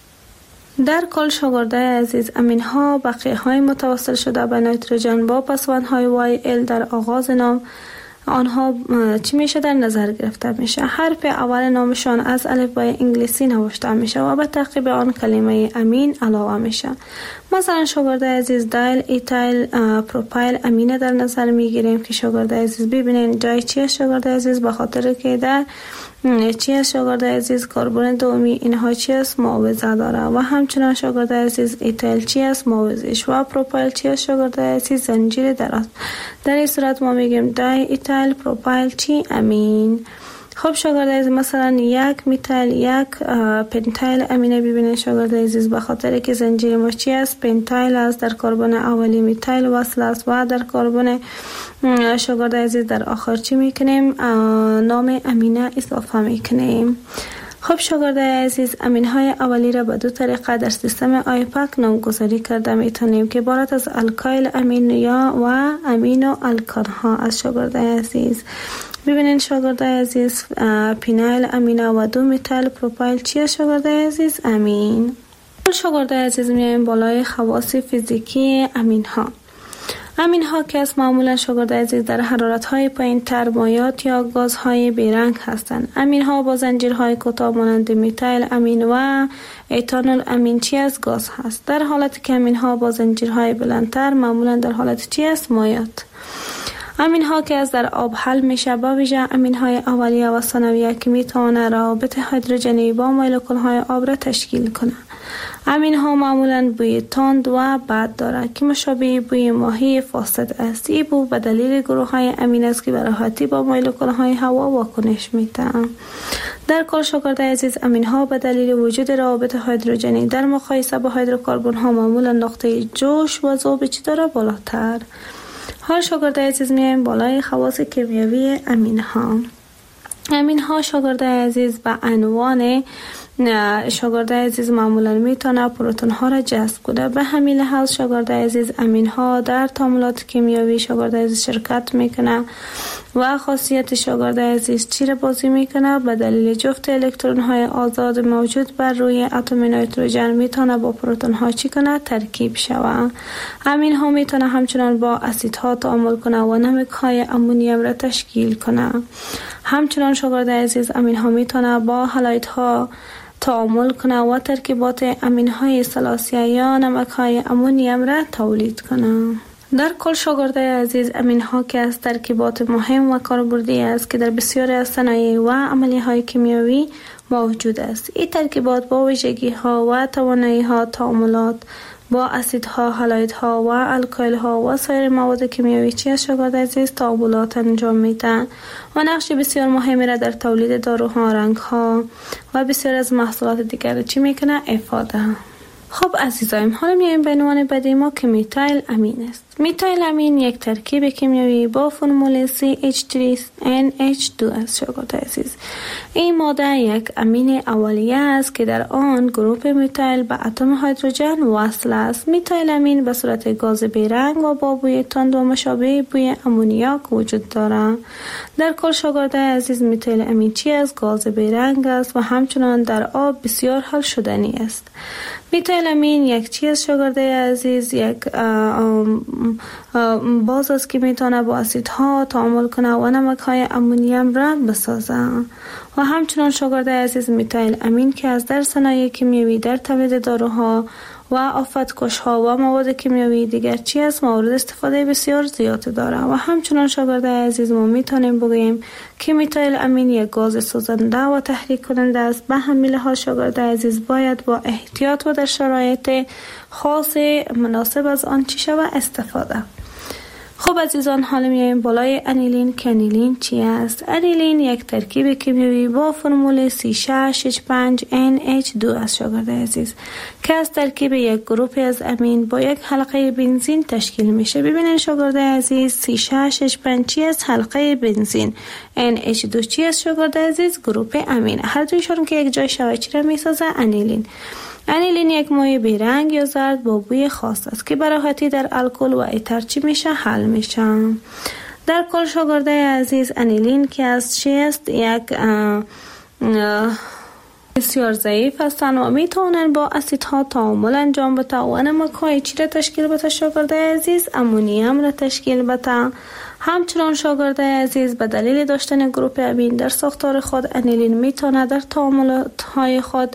در کل شاگرد عزیز امین ها بقیه های متوصل شده به نیتروژن با پسوند های وای ال در آغاز نام آنها چی میشه در نظر گرفته میشه؟ حرف اول نامشان از الفبای انگلیسی نوشته میشه و به تعقیب آن کلمه امین علاوه میشه. مثلا شاگرد عزیز دایل، ایتایل، پروپایل امینه در نظر میگیریم که شاگرد عزیز ببینین جای چیه شاگرد عزیز؟ به خاطر که در چی است شاگرد عزیز؟ کربن دومی اینها چی است؟ معاوضه داره. و همچنان شاگرد عزیز ایتایل چی است؟ معاوضه‌اش. و پروپایل چی است شاگرد عزیز؟ زنجیر دراز. در این صورت ما میگیم دای ایتایل پروپایل چی؟ امین. خب شاگرد عزیز مثلا یک میتایل، یک پنتایل امینه ببینید شاگرد عزیز به خاطر که زنجیر ما چی است؟ پنتایل است. در کربن اولی میتایل وصل است و در کربن شاگرد عزیز در آخر چی میکنیم؟ نام امینه اضافه میکنیم. خب شاگرد عزیز امین های اولی را به دو طریقه در سیستم آیپک نامگذاری کرده میتونیم که عبارت از الکایل امین یا و امینو الکان ها از شاگرد عزیز. ببینین شاگرد عزیز پینایل امینه و دو میتایل پروپایل چیه شاگرد عزیز؟ امین. شاگرد عزیز میایم بالای خواص فیزیکی امین ها. امین ها که از معمولا شاگرد عزیز در حرارت های پایین تر مایات یا گاز های بیرنگ هستند. امین ها با زنجیرهای کوتاه مانند میتایل امین و ایتانول امین چی از گاز هست. در حالت که امین ها با زنجیرهای بلندتر معمولا در حالت چی است؟ مایات. امین ها که از در آب حل میشه با ویژه امین های اولیه و ثانویه که میتونه روابط هیدروژنی با مولکول های آب را تشکیل کنه. امین ها معمولا بوی تند و بد داره که مشابه بوی ماهی فاسد است. این بو به دلیل گروه های امین است که به راحتی با مولکول های هوا واکنش میده. در کل شاگرد عزیز امین ها به دلیل وجود روابط هیدروژنی در مقایسه با هیدروکربن ها معمولا نقطه جوش و ذوب چی داره؟ بالاتر. حال شاگرد عزیز میایم بالای خواص کیمیایی امین ها. امین ها شاگرد عزیز به عنوان شاگرد عزیز معمولا میتونه پروتون ها را جذب کنه. به همین لحاظ شاگرد عزیز امین ها در تعاملات کیمیایی شاگرد عزیز شرکت میکنه و خاصیت شاگرد عزیز چی را بازی میکنه؟ به دلیل جفت الکترون های آزاد موجود بر روی اتم نیتروژن میتونه با پروتون ها چی کنه؟ ترکیب شوه. امین ها میتونه همچنان با اسیدها تعامل کنه و نمک های امونیم را تشکیل کنه. همچنان شاگرد عزیز امین ها میتونه با هالایت ها تعامل کنه و ترکیبات امین های ثلاثیه یا نمک های امونیم را تولید کنه. در کل شاگرد عزیز امین ها که از ترکیبات مهم و کاربردی است که در بسیاری از صنایع و عملیه های کیمیایی موجود است. این ترکیبات با ویژگی ها و توانایی ها تعاملات با اسیدها، هالویدها و الکلها و سایر مواد کیمیایی چی از شاگرد عزیز تعاملات انجام میدن و نقش بسیار مهمی را در تولید داروها، رنگها و بسیار از محصولات دیگر چی میکنه افاده. خب عزیزایم، حالا میایم به عنوان بعدی ما که میتایل امین است. میتایل امین یک ترکیب کیمیایی با فرمول سی اچ سه ان اچ دو است شاگرد عزیز. این ماده یک امین اولیه است که در آن گروپ میتایل به اتم هیدروژن وصل است. میتایل امین به صورت گاز بیرنگ و با بوی تند و مشابه بوی امونیاک وجود دارد. در کل شاگرد عزیز، میتایل امین چی است؟ گاز بیرنگ است و همچنان در آب بسیار حل شدنی است. میتایل امین یک چیز شاگرد عزیز یک باز است که میتونه با اسیدها تعامل کنه و نمک های امونیم را بسازه. و همچنان شاگرد عزیز، میتایل امین که از در صنایع کیمیایی در تولید داروها و آفتکش‌ها و مواد کیمیایی دیگر چی است مورد استفاده بسیار زیاد داره. و همچنان شاگرد عزیز، ما میتونیم بگوییم که میتایل امین یک گاز سوزنده و تحریک کننده است. به همین لحاظ شاگرد عزیز باید با احتیاط و در شرایط خاص مناسب از آن چی شود استفاده. خب عزیزان، حالا میایم بالای انیلین که انیلین چی است؟ انیلین یک ترکیب کیمیایی با فرمول سی شش اچ پنج ان اچ دو است شاگرد عزیز که از ترکیب یک گروپ از امین با یک حلقه بنزین تشکیل میشه. ببینید شاگرد عزیز، سی شش اچ پنج چی است؟ حلقه بنزین. ان اچ دو چی است شاگرد عزیز؟ گروپ امین. هر دویشون که یک جای شود چی را میسازه؟ انیلین. انیلین یک مایع بیرنگ یا زرد با بوی خاص است که به راحتی در الکل و ایتر چی میشه؟ حل میشه. در کل شاگرد عزیز، انیلین که از چی است؟ یک اه اه بسیار ضعیف هستند و میتونن با اسیدها تعامل انجام بده و نمک‌های چی را تشکیل بده شاگرد عزیز؟ امونیم را تشکیل بده. همچنان شاگرد عزیز، به دلیل داشتن گروپ امین در ساختار خود، انیلین میتونه در تعاملات‌های خود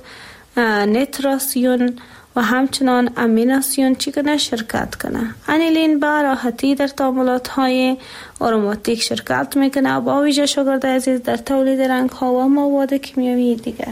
نیتراسیون و همچنان امیناسیون چی کنه؟ شرکت کنه. انیلین به راحتی در تعاملات های آروماتیک شرکت میکنه و با ویژه شاگرد عزیز در تولید رنگ ها و مواد کیمیایی دیگر.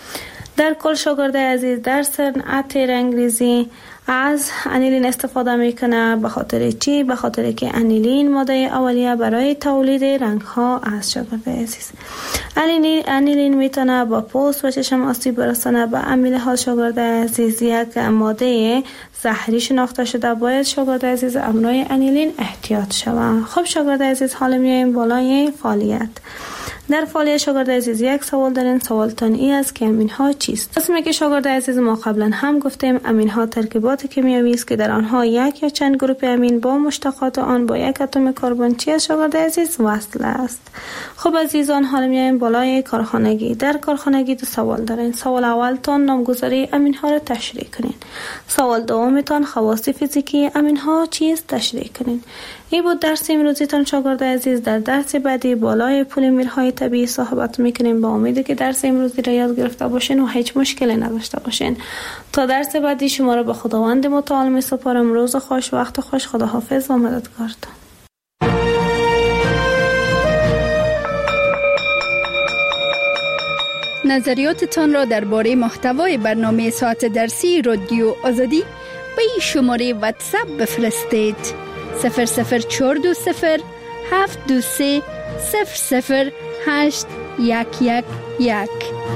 در کل شاگرد عزیز، در صنعت رنگریزی از انیلین استفاده میکنه. به خاطر چی؟ به خاطر که انیلین ماده اولیه برای تولید رنگ ها است شاگرد عزیز. انیلین انیلین میتونه با پوست و چشم آسیب برسانه. به همین حال شاگرد عزیز، یک ماده زهری شناخته شده. باید شاگرد عزیز امرای انیلین احتیاط شود. خب شاگرد عزیز، حالا میایم بالای فعالیت. در فعالیت شاگرد عزیز، یک سوال دارین. سوالتان ای است که امین ها چیست؟ اسمی که شاگرد عزیز ما قبلا هم گفتیم، امین ها ترکیبات کیمیایی است که در آنها یک یا چند گروپ امین با مشتقات آن با یک اتم کربن چی است شاگرد عزیز؟ وصل است. خب عزیزان، حالا میایم بالای کارخانگی. در کارخانگی دو سوال دارین. سوال اولتان نامگذاری امین ها را تشریح کنین. سوال دومتان خواص فیزیکی امین ها چیست؟ تشریح کنین. این بود درس امروزیتان شاگرد عزیز. در درس بعدی بالای پلیمرهای طبیعی صحبت میکنیم. با امیدی که درس امروزی را یاد گرفته باشین و هیچ مشکلی نداشته باشین. تا درس بعدی شما را به خداوند متعال میسپارم. روز خوش، وقت خوش. خداحافظ و مددگارتان. نظریاتتان را درباره محتوای برنامه ساعت درسی رادیو آزادی به این شماره واتساپ بفرستید: صفر صفر چهار دو صفر هفت دو سه صفر صفر هشت یک یک یک.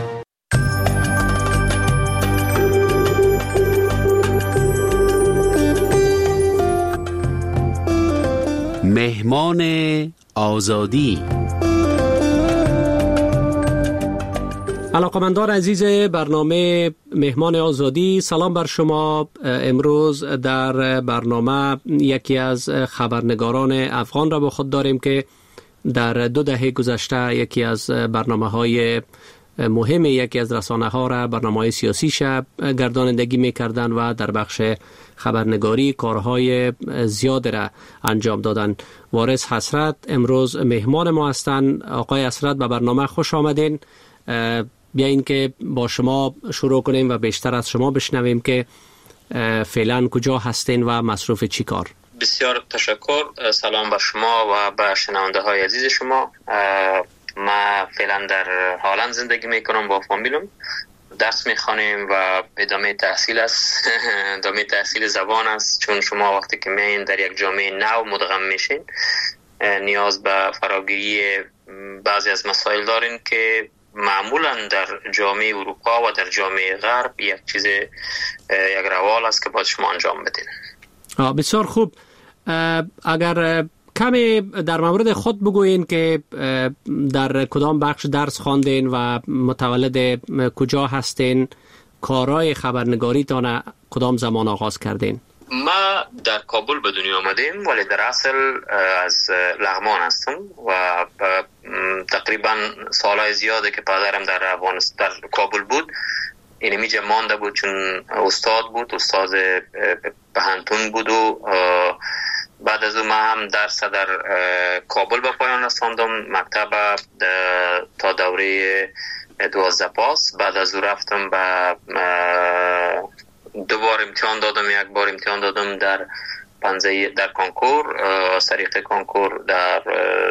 مهمان آزادی. علاقمندان عزیز برنامه مهمان آزادی، سلام بر شما. امروز در برنامه یکی از خبرنگاران افغان را با خود داریم که در دو دهه گذشته یکی از برنامه های مهم یکی از رسانه ها را، برنامه های سیاسی شب گردانندگی می کردن و در بخش خبرنگاری کارهای زیاد را انجام دادن. وارث حسرت امروز مهمان ما هستند. آقای حسرت، به برنامه خوش آمدین. بیاین که با شما شروع کنیم و بیشتر از شما بشنویم که فعلا کجا هستین و مصروف چی کار. بسیار تشکر. سلام بر شما و به شنونده های عزیز شما. من فعلا در هالند زندگی میکنم با فامیلم. درس میخوانیم و ادامه تحصیل است. ادامه تحصیل زبان است، چون شما وقتی که میین در یک جامعه نو مدغم میشین نیاز به فراگیری بعضی از مسائل دارین که معمولا در جامعه اروپا و در جامعه غرب یک چیز یک روال است که باید شما انجام بدین. بسیار خوب. اگر کمی در مورد خود بگوین که در کدام بخش درس خواندین و متولد کجا هستین، کارهای خبرنگاری تان کدام زمان آغاز کردین؟ ما در کابل به دنیا آمدیم، ولی در اصل از لغمان هستم و تقریبا سالهای زیاده که پدرم در افغانستان در کابل بود. این میجا مانده بود چون استاد بود، استاد پهنتون بود و بعد از اون ما هم درس در کابل به پایان رساندم، مکتب تا دوره دوازده پاس. بعد از اون رفتم به دو بار امتحان دادم، یک بار امتحان دادم در پنزه در کنکور، از طریق کنکور در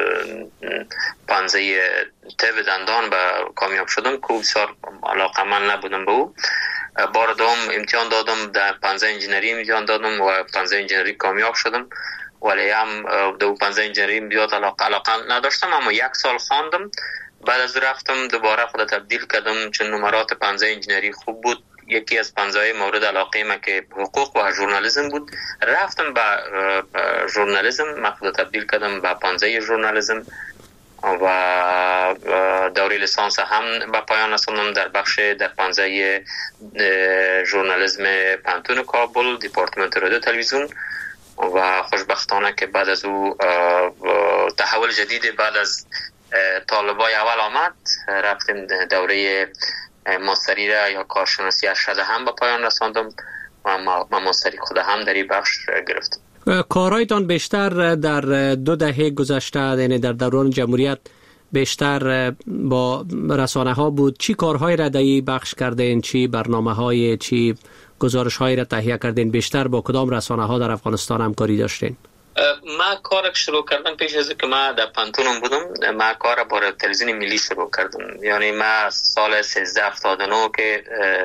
پنزه طب دندان به کامیاب شدم که بسیار علاقه من نبودم به او. بار دوم امتحان دادم در پنزه انجینری امتحان دادم و پنزه انجینری کامیاب شدم، ولی هم دو پنزه انجینری بیاد علاقه علاقه نداشتم، اما یک سال خواندم. بعد از رفتم دوباره خود تبدیل کردم چون نمرات پنزه انجینری خوب بود. یکی از پنزه مورد علاقه من که حقوق و ژورنالیسم بود، رفتم به ژورنالیسم، من خود تبدیل کردم به پنزه ژورنالیسم و دوره لیسانس هم به پایان رساندم در بخش در پنزه ژورنالیسم پانتون کابل، دپارتمنت رادیو تلویزیون. و خوشبختانه که بعد از او تحول جدید بعد از طالبای اول آمد، رفتیم دوره ماستری را یا کارشناسی ارشد هم به پایان رساندم و ما ماستری خود هم در این بخش گرفتم. کارهایتان بیشتر در دو دهه گذشته، یعنی در دوران جمهوریت، بیشتر با رسانه ها بود. چی کارهای را در این بخش کردین؟ چی برنامه های، چی گزارش هایی را تهیه کردین؟ بیشتر با کدام رسانه ها در افغانستان همکاری داشتین؟ ما کار شروع کردم پیش از که ما در پانتونم بودم. ما کار با تلویزیون ملی شروع کردم، یعنی ما سال سیزده هفتاد و نه که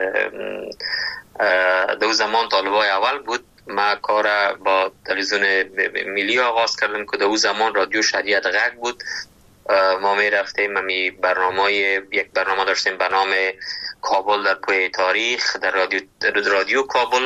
دو زمان طالبای اول بود، ما کار با تلویزیون ملی آغاز کردم که دو زمان رادیو شریعت غږ بود. ما می رفتیم می برنامه یک برنامه داشتیم به نام کابل در پویه تاریخ در رادیو رادیو کابل.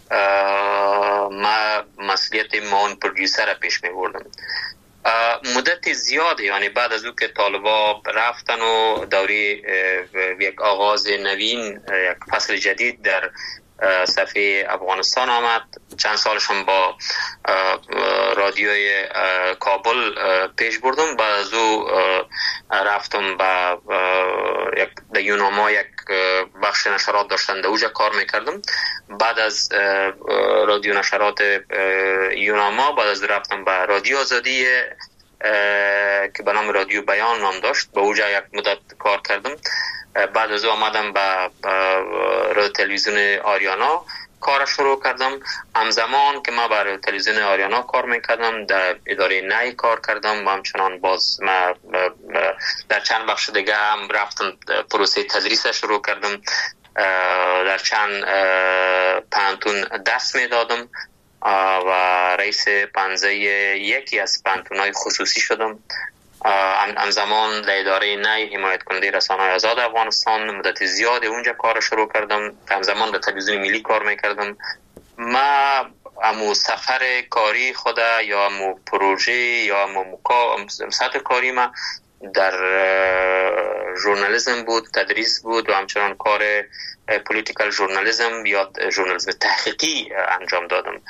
ما مسئولیت مان پرودیوسر پیش می بردم مدت زیاده، یعنی بعد از او که طالبا رفتن و دوری یک آغاز نوین، یک فصل جدید در صفحه افغانستان آمد. چند سالشون با رادیوی کابل پیش بردم. بعد از او رفتم با یک در یوناما یک بخش نشرات داشتن، در اوجا کار میکردم. بعد از رادیو نشرات یوناما بعد از رفتم با رادیو آزادی که به نام رادیو بیان نام داشت، به اوجا یک مدت کار کردم. بعد از او آمدم به رادیو تلویزیون آریانا کار شروع کردم. همزمان که ما برای تلویزیون آریانا کار میکردم، در اداره نی کار کردم و همچنان باز ما در چند بخش دیگه هم رفتم پروسه تدریس شروع کردم. در چند پانتون دست میدادم و رئیس پنزه یکی از پانتون‌های خصوصی شدم. همزمان در اداره نی حمایت کننده رسانه‌های آزاد افغانستان مدت زیاد اونجا کار شروع کردم. همزمان در تلویزیون ملی کار میکردم. ما امو سفر کاری خود یا امو پروژه یا امو سطح کاری ما در ژورنالیسم بود، تدریس بود و همچنان کار پولیتیکال ژورنالیسم یا ژورنالیسم تحقیقی انجام دادم.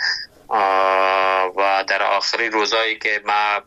و در آخری روزایی که ما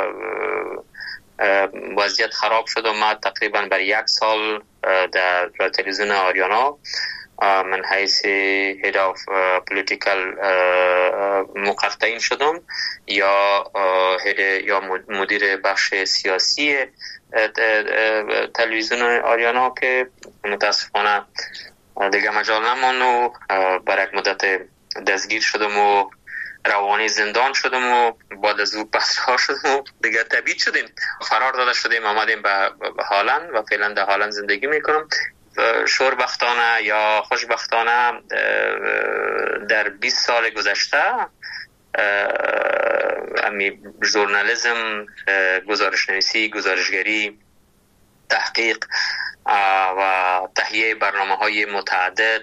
وضعیت خراب شد و ما تقریبا بر یک سال در تلویزیون آریانا من حیث هید آف پولیتیکال مقطعین شدم یا هید یا مدیر بخش سیاسی تلویزیون آریانا که متاسفانه دیگه مجال نمان و بر یک مدت دستگیر شدم و روانی زندان شدم و بعد از او پسرها شدم و دیگه تبعید شدیم، فرار داده شدیم، آمدیم به هالند و فعلا در هالند زندگی میکنم. شوربختانه یا خوشبختانه در بیست سال گذشته امی ژورنالیسم، گزارشنویسی، گزارشگری، تحقیق و تهیه برنامه های متعدد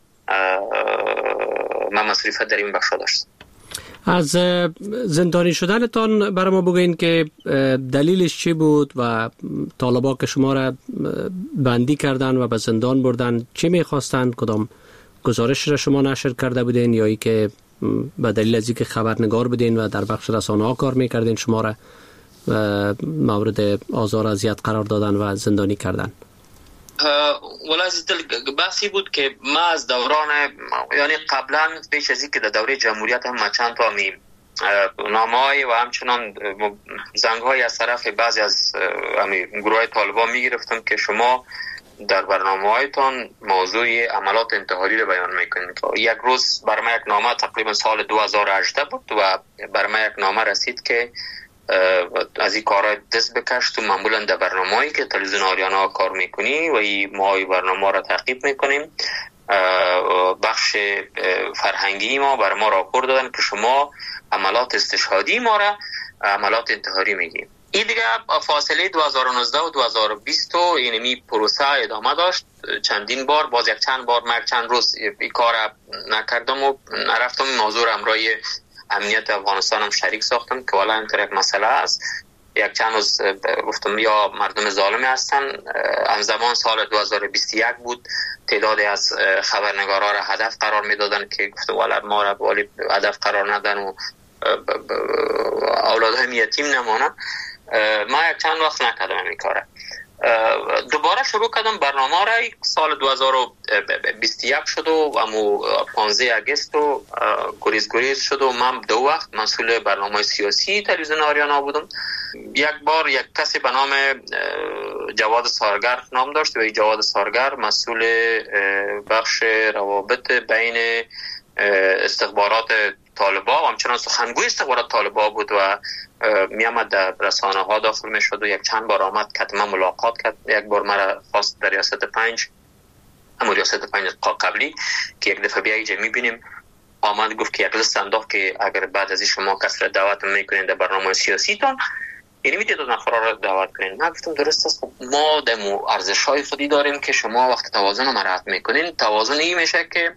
من مسئولیت در این بخش داشتم. از زندانی شدنتان برای ما بگوین که دلیلش چی بود و طالبا که شما را بندی کردن و به زندان بردن چی میخواستند؟ کدام گزارش را شما نشر کرده بودین یا ای که به دلیل از اینکه خبرنگار بودین و در بخش رسانه ها کار میکردین شما را مورد آزار و اذیت قرار دادن و زندانی کردن؟ ولی از دل بحثی بود که ما از دوران، یعنی قبلا پیش از اینکه در دوره جمهوریت هم چند تا می نامه‌های و همچنان زنگ‌های از طرف بعضی از گروه طالبان می‌گرفتم که شما در برنامه‌هایتان موضوع عملات انتحاری رو بیان میکنید. یک روز بر ما یک نامه تقریبا سال دو هزار و هجده بود و بر ما یک نامه رسید که از این کارا دست بکش، تو معمولا در برنامه‌ای که تلویزیون آریانا کار میکنی و این ما این برنامه را تعقیب میکنیم، بخش فرهنگی ما بر ما راپور دادن که شما عملات استشهادی ما را عملات انتحاری میگیم. این دیگه فاصله دو هزار و نوزده و دو هزار و بیست اینمی پروسه ادامه داشت. چندین بار باز یک چند بار من چند روز این کار نکردم و نرفتم. موضوع امرای امنیت افغانستان هم شریک ساختم که والا اینطور یک مسئله است. یک چند روز گفتم یا مردم ظالمی هستن. همزمان سال دو هزار و بیست و یک بود، تعدادی از خبرنگارا را هدف قرار میدادن که گفتم والا ما را والی هدف قرار ندن و اولادهای یتیم نمانن. ما یک چند وقت نکردم این کاره. دوباره شروع کردم برنامه را. سال دو هزار و بیست و یک شد و امو پانزده اگست و گریز گریز شد و من دو وقت مسئول برنامه سیاسی تلویزیون آریانا بودم. یک بار یک کسی به نام جواد سارگر نام داشت و این جواد سارگر مسئول بخش روابط بین استخبارات طالبا و همچنان سخنگوی استخبارات طالبا بود و می آمد در رسانه ها داخل می شد و یک چند بار آمد که من ملاقات کرد. یک بار مرا خواست در ریاست پنج، اما ریاست پنج قبلی که یک دفعه بیایی جا می بینیم، آمد گفت که یک لیست انداخت که اگر بعد از شما کس را دعوت میکنین در برنامه سیاسی تان یعنی می تعداد نفرا را دعوت کنین. من گفتم درست است، ما دمو ارزش های خودی داریم که شما وقت توازن رو مراعات میکنین. توازن این میشه که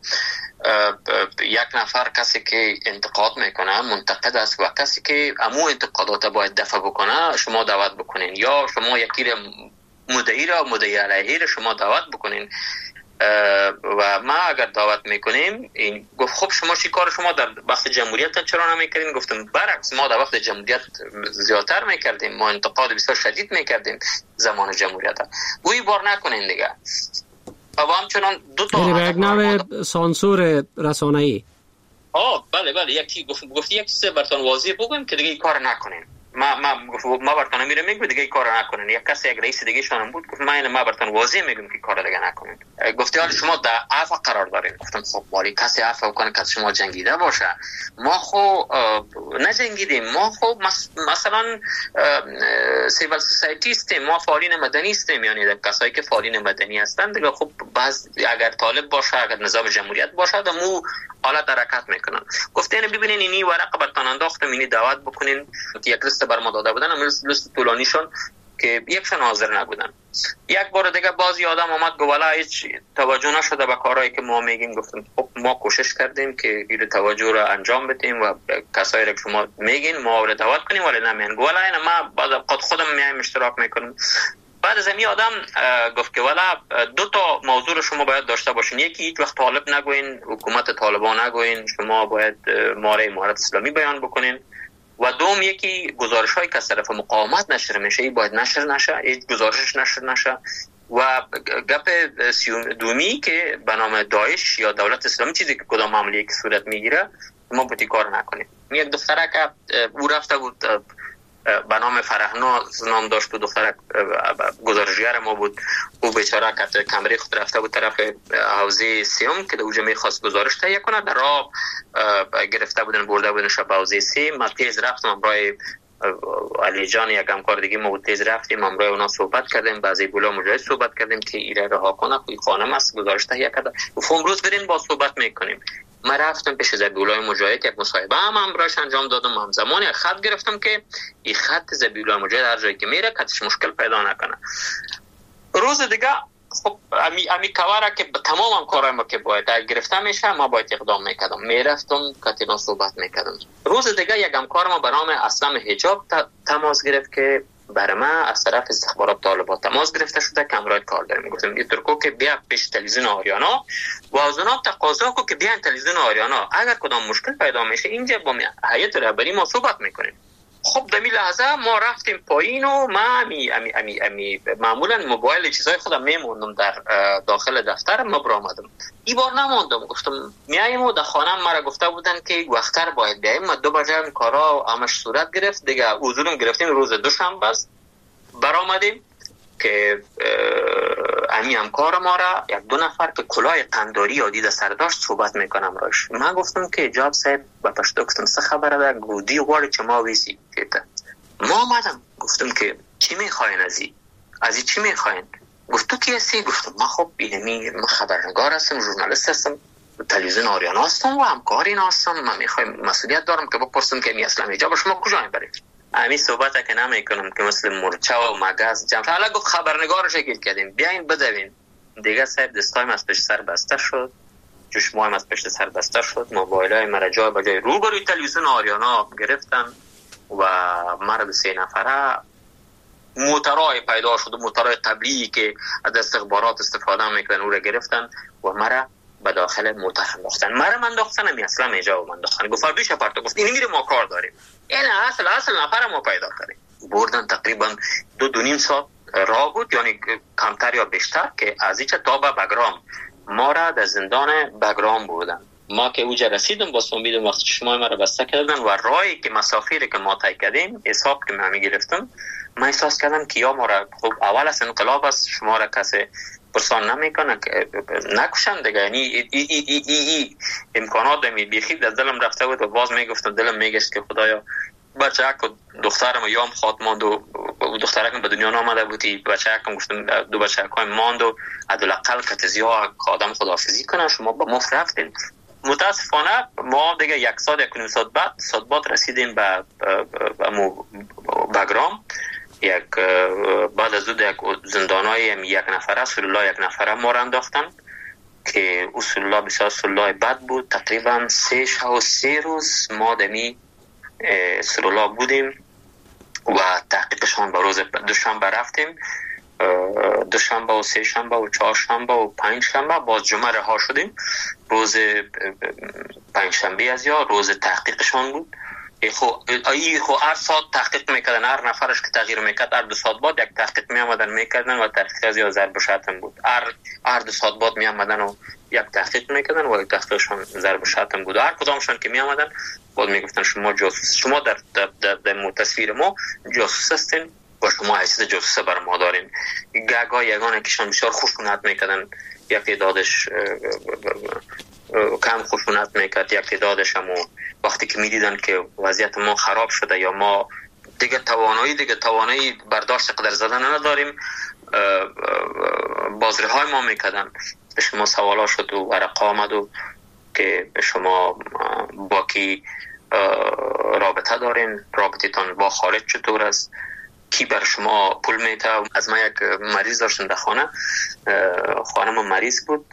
یک نفر کسی که انتقاد میکنه منتقد است و کسی که امو انتقادات باید دفع بکنه شما دعوت بکنین، یا شما یکی مدعی را مدعی علیه را شما دعوت بکنین. و ما اگر دعوت میکنیم این گفت خب شما چی کار شما در وقت جمهوریت چرا نمیکردین؟ گفتم برعکس، ما در وقت جمهوریت زیادتر میکردیم، ما انتقاد بسیار شدید میکردیم زمان جمهوریت. گویی بار نکنین دیگه. و همچنان دو تا یعنی یک نوع سانسور رسانه‌ای. آه بله بله، یکی گفت گفتی یک چیز براتون واضح بگم که دیگه این کار نکنین. ما ما ما براتون میرم میگم دیگه این کار نکنین. یک کسی یک رئیس دیگه شون بود گفت من ما براتون واضح میگم که کار دیگه نکنین. گفتی حالا شما در عفو قرار دارین. گفتم خب ولی کسی عفو کنه که شما جنگیده باشه. ما خو نجنگیدیم، ما خو مثلا سیویل سوسایتی استیم، ما فعالین مدنی استیم، یعنی در کسایی که فعالین مدنی هستن دیگه خب بعض اگر طالب باشه اگر نظام جمهوریت باشه دمو حالت حرکت میکنن. گفتین ببینین اینی ورقه براتون انداختم، اینی دعوت بکنین. یک لیست بر ما داده بودن، اما لیست طولانیشون که یکشون حاضر نبودن. یک بار دیگه بازی آدم آمد گفت والا هیچ توجه نشده به کارهایی که ما میگیم. گفتم خب ما کوشش کردیم که این توجه را انجام بدیم و کسایی را که شما میگین ما را دعوت کنیم ولی نمیان. گفت والا اینا ما بعد خودم میایم اشتراک میکنیم. بعد از این آدم گفت که والا دو تا موضوع شما باید داشته باشین. یکی هیچ وقت طالب نگوین، حکومت طالبان نگوین، شما باید ما را امارت اسلامی بیان بکنین. و دوم یکی گزارش هایی که از طرف مقاومت نشر میشه این باید نشر نشه، هیچ گزارشش نشر نشه. و گپ دومی که به نام داعش یا دولت اسلامی چیزی که کدام عملیه که صورت میگیره ما باید کار نکنیم. یک دختره که او رفته بود به نام فرهناز نام داشت، دو دختر گزارشگر ما بود، او بیچاره که کمره خود رفته بود طرف حوزه سیوم که اوجا میخواست گزارش تهیه کنه، در راه گرفته بودن برده بودن شب حوزه سیم. من تیز رفتم برای علی جان یک همکار دیگه ما تیز رفتیم امروز اونا صحبت کردیم، بعضی بولا مجاهد صحبت کردیم که ایره رها کنه، کوی خانم است گذاشته یک کده امروز برین با صحبت میکنیم. من رفتم پیش زبیولای مجاهد یک مصاحبه هم امروز انجام دادم، هم زمان یک خط گرفتم که این خط زبیولای مجاهد هر جایی که میره کتش مشکل پیدا نکنه. روز دیگه خب امی امی کاوره که تمام هم کارهای ما که باید گرفته میشه ما باید اقدام میکردم، میرفتم کاتینا صحبت میکردم. روز دیگه یک همکار ما به نام اسلام حجاب تماس گرفت که برای ما از طرف استخبارات طالبان تماس گرفته شده که امروز کار داریم. گفتم این ترکو که بیا پیش تلویزیون آریانا و از اونا تقاضا کو که بیان تلویزیون آریانا، اگر کدام مشکل پیدا میشه اینجا با هیئت رهبری ما صحبت میکنیم. خب در این لحظه ما رفتیم پایین و ما امی امی امی امی معمولا موبایل چیزای خودم میموندم در داخل دفتر ما برآمدم. این بار نموندم، گفتم میایم و در خانه مرا گفته بودن که وقتر باید بیایم. ما دو بجه کارا همش صورت گرفت دیگه، حضورم گرفتیم روز دوشنبه است برآمدیم که امی همکار ما را یک دو نفر که کلاه قنداری یادی در سر داشت صحبت میکنم راش. من گفتم که جاب صاحب با پشتو گفتم سه خبره ده گودی واری که ما ویسی کیتا ما آمدم. گفتم که چی میخواین ازی ازی چی میخواین؟ گفت تو کی هستی؟ گفتم من خب اینمی من خبرنگار هستم، ژورنالیست هستم، تلویزیون آریانا هستم و همکاری هستم. من میخوایم مسئولیت دارم که بپرسم که می اسلام حجاب شما کجا میبرید؟ امی صحبت که نمیکنم که مثل مرچه و مگس جمع حالا گفت خبرنگار شکل کردیم بیاین بدوین دیگه. صاحب دستایم از پشت سر بسته شد، چشمایم از پشت سر بسته شد، موبایلای مرا جای بجای روبروی تلویزیون آریانا گرفتن و مرا سه نفره موترای پیدا شد، موترای تبلیغی که از استخبارات استفاده میکنن او را گرفتن و مرا به داخل موتر انداختن. مرا من انداختن امی اصلا حجاب من انداختن. گفت بیش پارتو گفت این میره ما کار داریم. این اصل اصل نفر ما پیدا کردیم. بردن تقریبا دو دو نیم ساعت راه بود، یعنی کمتر یا بیشتر، که از اینجا تا به بگرام ما را در زندان بگرام بردن. ما که اوجا رسیدم با سومیدم وقت شما ما را بسته کردن و راهی که مسافری که ما طی کردیم حساب که من میگرفتم من احساس کردم که یا ما را خب اول از انقلاب است شما را کسی پرسان نمیکنه نکشن دیگه. یعنی ای ای ای ای ای امکانات می بیخی در دلم رفته بود و باز میگفتم دلم میگشت که خدایا بچه‌ک دخترم یام خاط ماند و دخترکم به دنیا آمده بودی، بچه‌کم گفتم دو بچه‌کای ماند و عدالقل کتزیا آدم خداحافظی کنن شما با ما رفتین. متاسفانه ما دیگه یک سال یک نیم ساعت بعد ساعت بعد رسیدیم به بگرام. یک بعد از دو یک زندانای یک نفره اصول الله یک نفره ما را انداختن که اصول الله بسیار اصول الله بد بود. تقریبا سه شب و سه روز ما دمی اصول الله بودیم و تحقیقشان به روز دوشنبه رفتیم. دوشنبه و سه شنبه و چهار شنبه و پنج شنبه باز جمعه رها شدیم. روز پنج شنبه از یا روز تحقیقشان بود. خو ای خو هر ساعت تحقیق میکردن، هر نفرش که تغییر میکرد هر دو ساعت بعد یک تحقیق میامدن میکردن و تحقیق از یا ضرب شتم بود. هر هر دو ساعت بعد میامدن و یک تحقیق میکردن و یک تحقیقشون ضرب شتم بود. هر کدامشون که میامدن بعد میگفتن شما جاسوس، شما در در در, در تصویر ما جاسوس هستین و شما حیثیت جاسوس بر ما دارین. گاگا یگانه کشان بسیار خشونت میکردن، یک تعدادش کم خشونت میکرد، یک تعدادش هم وقتی که میدیدن که وضعیت ما خراب شده یا ما دیگه توانایی دیگه توانایی برداشت قدر زدن نداریم بازرهای ما میکردن. به شما سوالا شد و ورقا آمد و که شما با کی رابطه دارین، رابطتان با خارج چطور است، کی بر شما پول میده. از ما یک مریض داشتم در خانه، خانم مریض بود،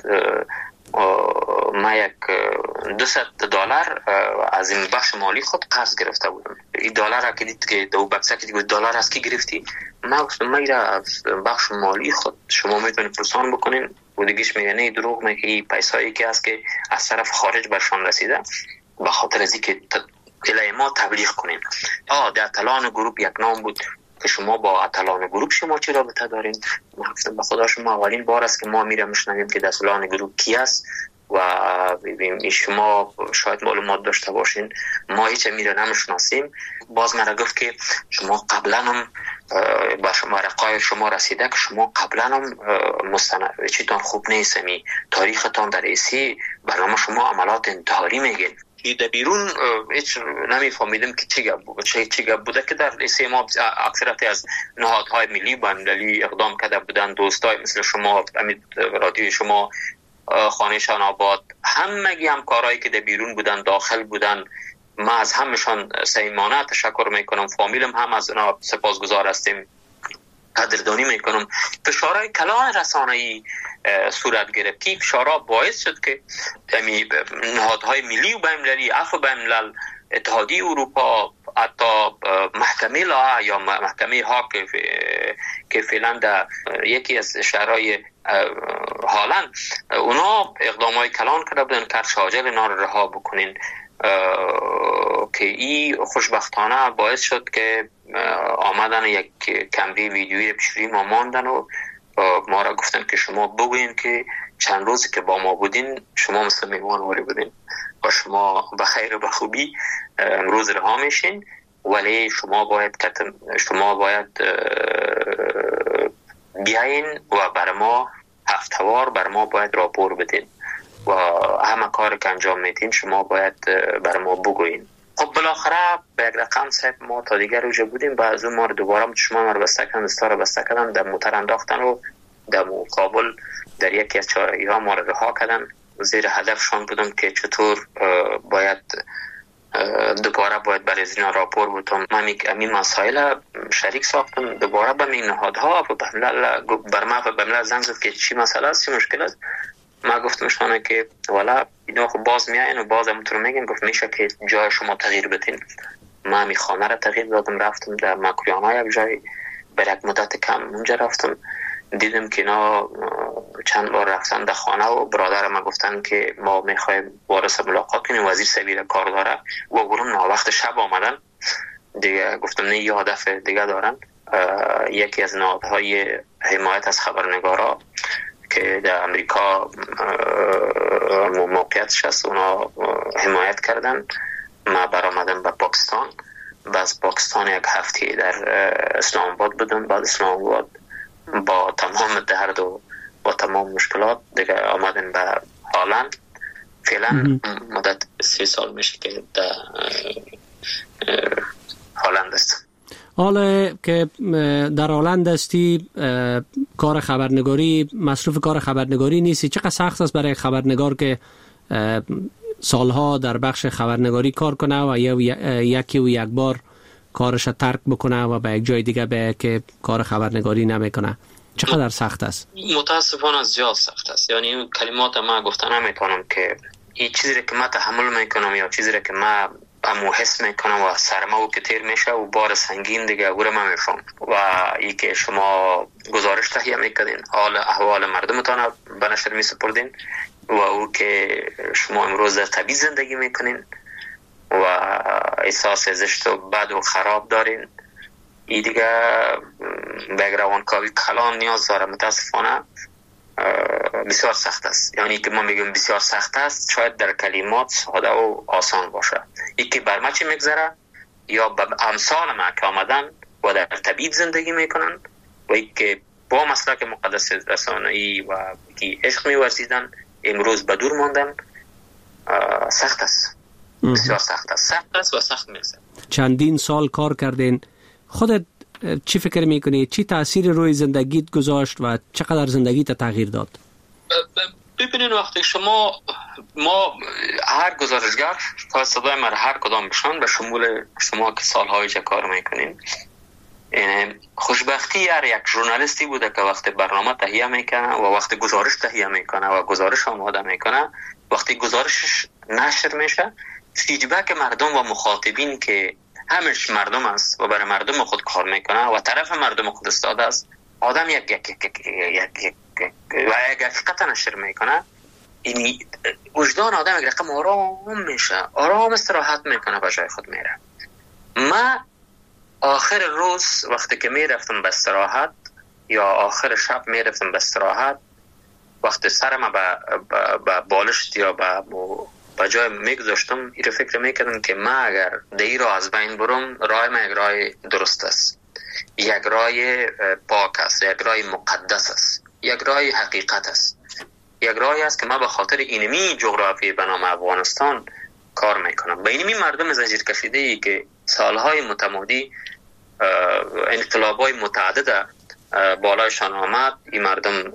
ما یک دویست دلار از این بخش مالی خود قرض گرفته بودم. این دلار را که دید که دو بکسه که دید دلار از کی گرفتی؟ ما گفتم ما ایره از بخش مالی خود شما میتونید پرسان بکنین. و دیگهش میگه نه دروغ میگه این پیسایی که است که از طرف خارج برشان رسیده به خاطر از اینکه اطلاع ما تبلیغ کنین. آه در اطلان گروپ یک نام بود که شما با اطلان گروپ شما چه رابطه دارین؟ ما گفتم به خدا شما اولین بار است که ما میرم میشنویم که در اطلان گروپ کی است و ببینیم شما شاید معلومات داشته باشین، ما هیچ میره نمیشناسیم. باز مرا گفت که شما قبلا هم با شما رقای شما رسیده که شما قبلا هم مستند چیتان خوب نیست، می تاریختان در ایسی برنامه شما عملات انتحاری میگین. که در بیرون هیچ نمیفهمیدم که چی گپ بود چه چی گپ بوده که در سیما اکثریت از نهادهای ملی و بین‌المللی اقدام کرده بودن. دوستای مثل شما، امید رادیوی شما، خانه شان آباد، همگی همکارایی که در بیرون بودن داخل بودن، ما از همشان صمیمانه تشکر میکنم. فامیلم هم از اونا سپاسگزار هستیم، قدردانی میکنم. فشارهای کلان رسانه‌ای صورت گرفت که فشارها باعث شد که امی نهادهای ملی و بین‌المللی، عفو بین‌الملل، اتحادیه اروپا، حتی محکمه لاها یا محکمه ها که که فعلا در یکی از شهرهای هالند اونا اقدامای کلان کرده بودن که شاجر اینا رو رها بکنین، که این خوشبختانه باعث شد که آمدن یک کمری ویدیویی پیشوری ما ماندن و ما را گفتن که شما بگوین که چند روزی که با ما بودین شما مثل میوان واری بودین و شما بخیر و بخوبی امروز رها میشین، ولی شما باید شما باید بیاین و بر ما هفتهوار بر ما باید راپور بدین و همه کار که انجام میدین شما باید بر ما بگوین. خب بالاخره به یک رقم صاحب ما تا دیگر روزه بودیم، بعد ما رو دوباره شما ما رو بسته کردن، دستا رو بسته کردن، در موتر انداختن و در مقابل در یکی از چهارراهی ها ما رو رها کردن. زیر هدفشان بودم که چطور باید دوباره باید برای از اینا راپور بودم. من این مسائل شریک ساختم دوباره به این نهادها و بر ما و بملا زنگ زد که چی مسئله است، چی مشکل است. ما گفتم شانه که والا اینا خب باز میاین و باز همونطور میگن، گفت میشه که جای شما تغییر بدین. من می خانه را تغییر دادم، رفتم در مکریانا یک جای بر یک مدت کم اونجا رفتم، دیدم که اینا چند بار رفتن در خانه و برادر ما گفتن که ما میخوایم وارث ملاقات کنیم، وزیر سویل کار داره و گفتم نه وقت شب آمدن دیگه. گفتم نه یه هدف دیگه دارن. یکی از نهادهای حمایت از خبرنگارا که در امریکا موقعیتش هست اونا حمایت کردن. ما برآمدم به پاکستان، باز پاکستان یک هفته در اسلام آباد بودم. بعد اسلام آباد با تمام درد و با تمام مشکلات دیگه آمدن به هالند. فعلا مدت سه سال میشه که در هالند است. حالا که در هالند هستی، کار خبرنگاری، مصروف کار خبرنگاری نیستی، چقدر سخت است برای خبرنگار که سالها در بخش خبرنگاری کار کنه و یکی و یک بار کارش ترک بکنه و به یک جای دیگه به که کار خبرنگاری نمیکنه؟ چقدر سخت است؟ متاسفانه از زیاد سخت است. یعنی کلمات ما گفتن نمیتونم که این چیزی که ما تحمل میکنم یا چیزی که ما امو حس میکنم و سرما و کتیر میشه و بار سنگین دیگه او رو من میفهم. و ای که شما گزارش تهیه میکنین، حال احوال مردمتان به نشر میسپردین و او که شما امروز در طبیعت زندگی میکنین و احساس زشت و بد و خراب دارین، ای دیگه به روانکاوی کلان نیاز داره. متاسفانه بسیار سخت است. یعنی که ما میگم بسیار سخت است شاید در کلمات ساده و آسان باشه. ای که بر ما چی میگذره یا به امثال ما که آمدن و در طبیعت زندگی میکنن و ای که با مسلک مقدس رسانه‌ای و که عشق میورزیدن امروز به دور ماندن، سخت است، بسیار سخت است، سخت است و سخت میگذره. چندین سال کار کردین، خودت چی فکر میکنی؟ چی تأثیر روی زندگیت گذاشت و چقدر زندگیت تغییر داد؟ ببینین وقتی شما ما هر گزارشگر تا صدای ما هر کدام بشن به شمول شما که سالهای چه کار میکنین، خوشبختی هر یک ژورنالیستی بوده که وقتی برنامه تهیه میکنه و وقتی گزارش تهیه میکنه و گزارش آماده میکنه، وقتی گزارشش نشر میشه فیدبک مردم و مخاطبین که همش مردم است و برای مردم خود کار میکنه و طرف مردم خود استاده است، آدم یک یک یک یک و یک حقیقت نشر میکنه، این وجدان آدم یک رقم آرام میشه، آرام استراحت میکنه و جای خود میره. ما آخر روز وقتی که میرفتم به استراحت یا آخر شب میرفتم به استراحت، وقتی سرم به بالشت یا به با جای میگذاشتم این رو فکر میکردم که ما اگر دی را از بین برم، رای ما یک رای درست است، یک رای پاک است، یک رای مقدس است، یک رای حقیقت است، یک رای است که ما به خاطر اینمی جغرافی به نام افغانستان کار میکنم. به این مردم زنجیر کشیده ای که سالهای متمادی انقلاب‌های متعدد بالایشان آمد، این مردم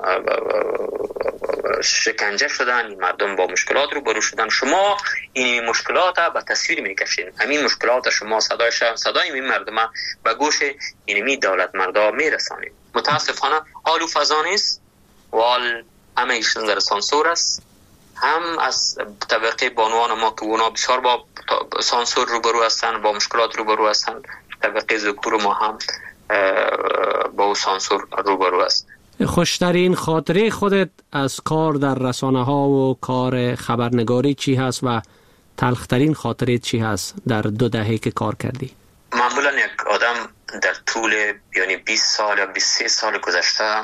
شکنجه شدن، این مردم با مشکلات رو برو شدن. شما این مشکلات به تصویر میکشین، همین مشکلات شما صدایش صدای این مردم به گوش اینمی دولت مردا میرسانید. متاسفانه حال و فضا نیست و حال همه ایشون در سانسور است، هم از طبقه بانوان ما که اونا بسیار با سانسور روبرو هستن، با مشکلات روبرو هستن، طبقه ذکور ما هم با سانسور روبرو است. خوشترین خاطره خودت از کار در رسانه ها و کار خبرنگاری چی هست و تلخترین خاطره چی هست در دو دهه که کار کردی؟ معمولا یک آدم در طول یعنی بیست سال یا بیست و سه سال گذشته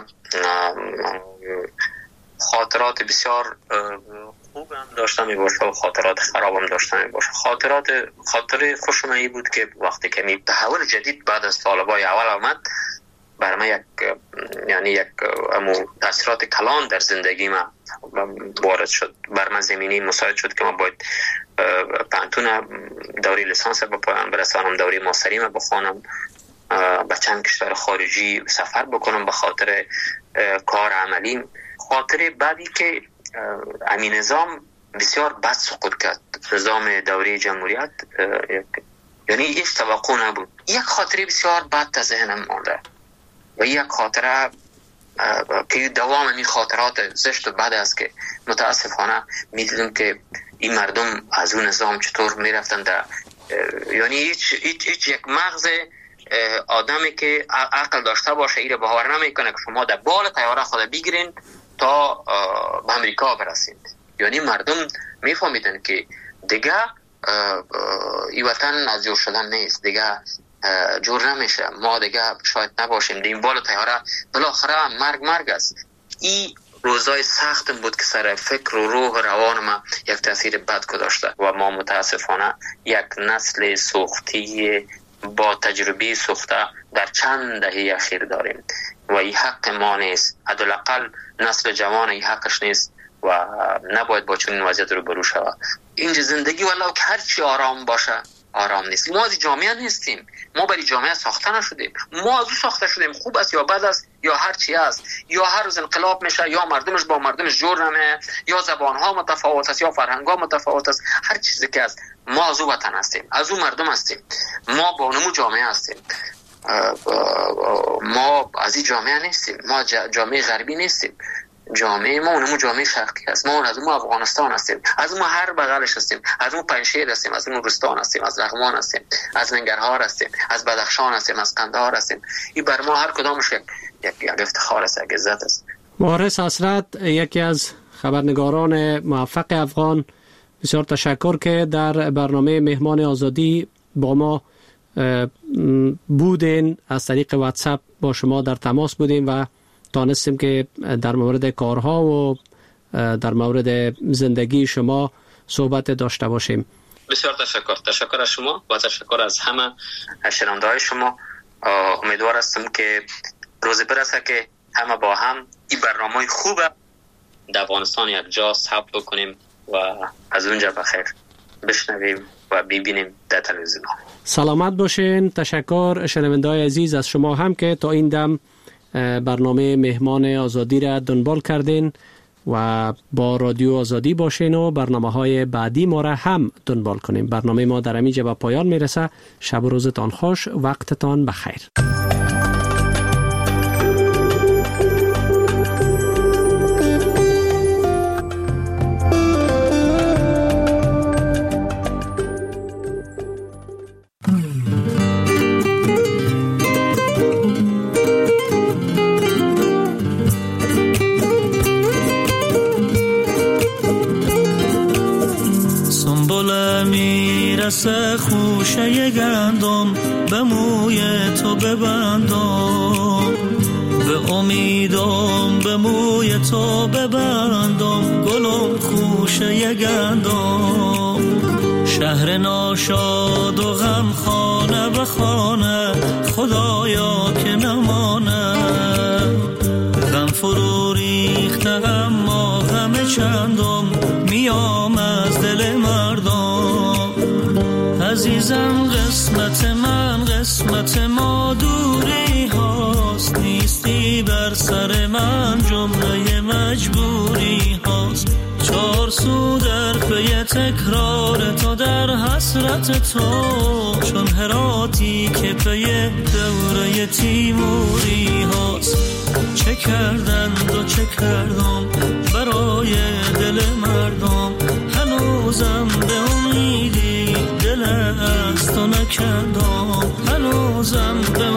خاطرات بسیار خوب هم داشتم می باشه و خاطرات خراب هم داشتم می باشه. خاطرات خاطره خوشم ای بود که وقتی که می تحول جدید بعد از طالبای اول آمد بر من یک یعنی یک امو تاثیرات کلان در زندگی من وارد شد. بر من زمینی مساعد شد که من باید پانتون دوره لیسانس به پایان برسانم، دوره ماستری ما بخوانم، به چند کشور خارجی سفر بکنم به خاطر کار عملیم. خاطره بعدی که امین نظام بسیار بد سقوط کرد، نظام دوره جمهوریت، یعنی هیچ توقع نبود. یک خاطره بسیار بد در ذهنم مانده و یک خاطره که دوام این خاطرات زشت و بد است که متاسفانه میدیدم که این مردم از اون نظام چطور میرفتن در یعنی هیچ, هیچ, هیچ یک مغز آدمی که عقل داشته باشه ایره باور نمیکنه که شما در بال طیاره خود بگیرین تا به امریکا برسید. یعنی مردم میفهمیدن که دیگه این وطن از جور شدن نیست، دیگه جور نمیشه، ما دیگه شاید نباشیم در این بال طیاره، بالاخره مرگ مرگ است. این روزای سختم بود که سر فکر و روح و روان ما یک تاثیر بد گذاشته و ما متاسفانه یک نسل سوختی با تجربه سوخته در چند دهه اخیر داریم و این حق ما نیست، حداقل نسل جوان این حقش نیست و نباید با چنین وضعیت رو برو شود. اینجا زندگی ولو که هر چی آرام باشه آرام نیست. ما از جامعه نیستیم، ما برای جامعه ساخته نشدیم، ما از او ساخته شدیم، خوب است یا بد است یا هر چی است، یا هر روز انقلاب میشه یا مردمش با مردمش جور نمیه، یا زبانها متفاوت است یا فرهنگها متفاوت است، هر چیزی که است ما از او وطن هستیم، از او مردم هستیم، ما با نمو جامعه هستیم، ما از این جامعه نیستیم، ما جامعه غربی نیستیم، جامعه ما اونمو جامعه شرقی هست، ما از اون افغانستان هستیم، از اون هر بغلش هستیم، از اون پنجشیر هستیم، از اون نورستان هستیم، از لغمان هستیم، از ننگرهار هستیم، از بدخشان هستیم، از قندهار هستیم. این بر ما هر کدامش یک یک افتخار است، یک عزت است. مهرس حسرت، یکی از خبرنگاران موفق افغان، بسیار تشکر که در برنامه مهمان آزادی با ما بودین. از طریق واتساپ با شما در تماس بودیم و دانستیم که در مورد کارها و در مورد زندگی شما صحبت داشته باشیم. بسیار تشکر. تشکر از شما و تشکر از همه شنونده های شما. امیدوار هستم که روزی برسه که همه با هم این برنامه خوبه در افغانستان یک جا ثبت کنیم و از اونجا بخیر بشنویم و ببینیم در تلویزیون. سلامت باشین. تشکر شنونده‌های عزیز از شما هم که تا این دم برنامه مهمان آزادی را دنبال کردین و با رادیو آزادی باشین و برنامه‌های بعدی ما را هم دنبال کنیم. برنامه ما در اینجا به پایان میرسه. شب و روزتان خوش، وقتتان بخیر. میرسه خوشه گندم به موی تو ببندم، به امیدم به موی تو ببندم، گلم خوشه گندم. شهر ناشاد و غم خانه به خانه، خدایا که نمانه، غم فرو ریخته اما غم چندم، میام از دل مردم. عزیزم قسمت من قسمت ما دوری هاست، نیستی بر سر من جمله مجبوری هاست. چار سو در پی تکرار تو در حسرت تو، چون هراتی که پی دوره تیموری هاست. چه کردند و چه کردم برای دل مردم، هنوزم به امیدی دل از تو نکردم، هنوزم به